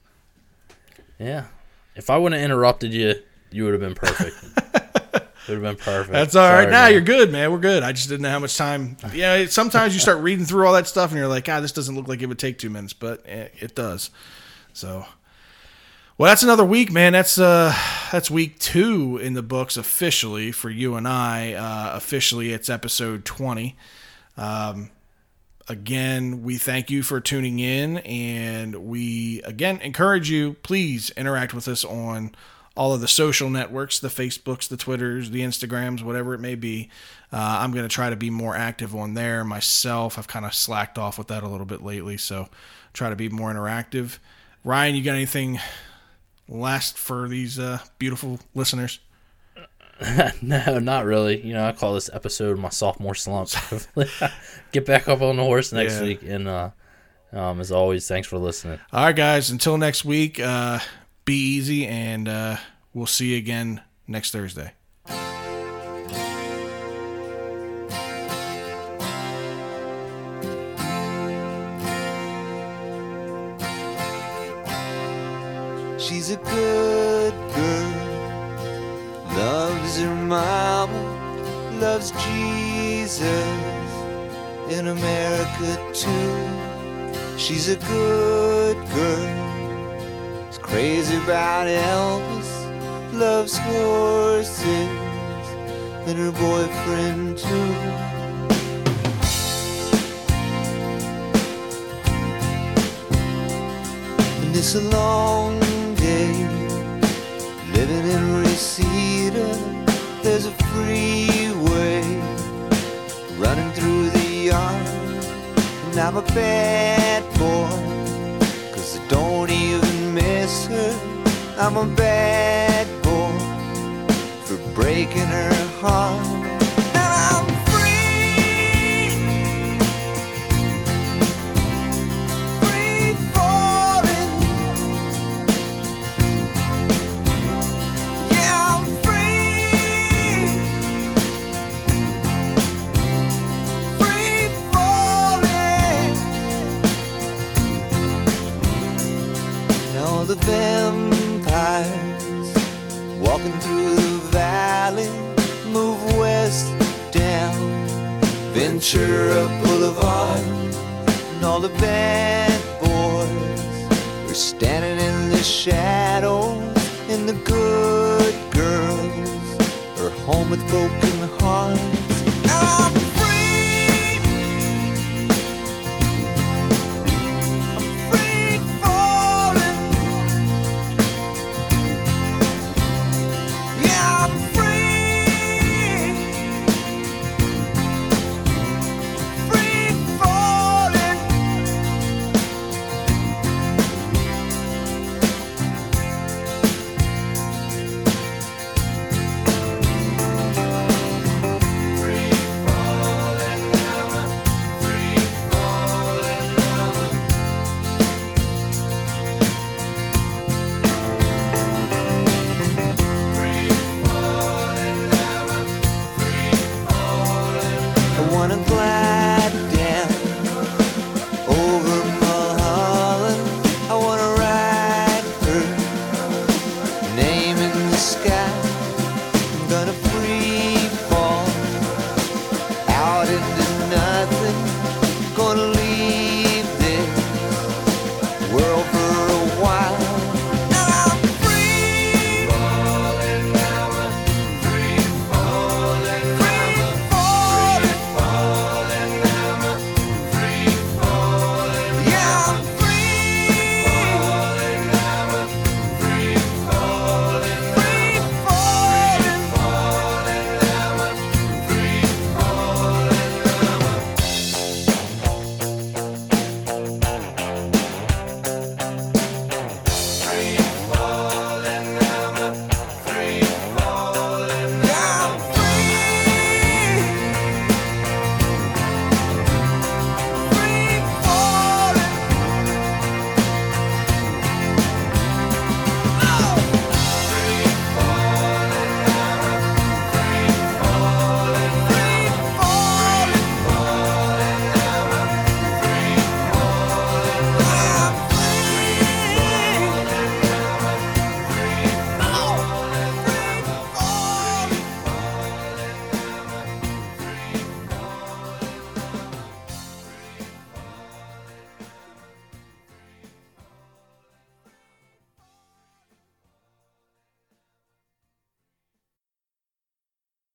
S2: Yeah. If I wouldn't have interrupted you, you would have been perfect. It would have been perfect.
S3: That's all right.
S2: Sorry,
S3: Nah,
S2: man.
S3: you're good, man. We're good. I just didn't know how much time. Yeah, sometimes you start reading through all that stuff, and you're like, ah, this doesn't look like it would take two minutes, but it, it does. So, well, that's another week, man. That's uh, that's week two in the books officially for you and I. Uh, officially, it's episode twenty. Um, again, we thank you for tuning in, and we again encourage you. Please interact with us on all of the social networks, the Facebooks, the Twitters, the Instagrams, whatever it may be. Uh, I'm going to try to be more active on there myself. I've kind of slacked off with that a little bit lately, so try to be more interactive. Ryan, you got anything last for these uh, beautiful listeners?
S2: No, not really. You know, I call this episode my sophomore slump. Get back up on the horse next
S3: Yeah.
S2: week. And uh, um, as always, thanks for listening.
S3: All right, guys, until next week, uh, be easy, and uh, we'll see you again next Thursday.
S4: She's a good girl, loves her mama, loves Jesus, in America too. She's a good girl, is crazy about Elvis, loves horses, and her boyfriend too. And it's a long day, living in Reseda. There's a freeway running through the yard, and I'm a bad boy, 'cause I don't I'm a bad boy for breaking her heart. And I'm free, free falling. Yeah, I'm free, free falling. And all the vampires walking through the valley move west down Ventura Boulevard, and all the bad boys are standing in the shadows, and the good girls are home with broken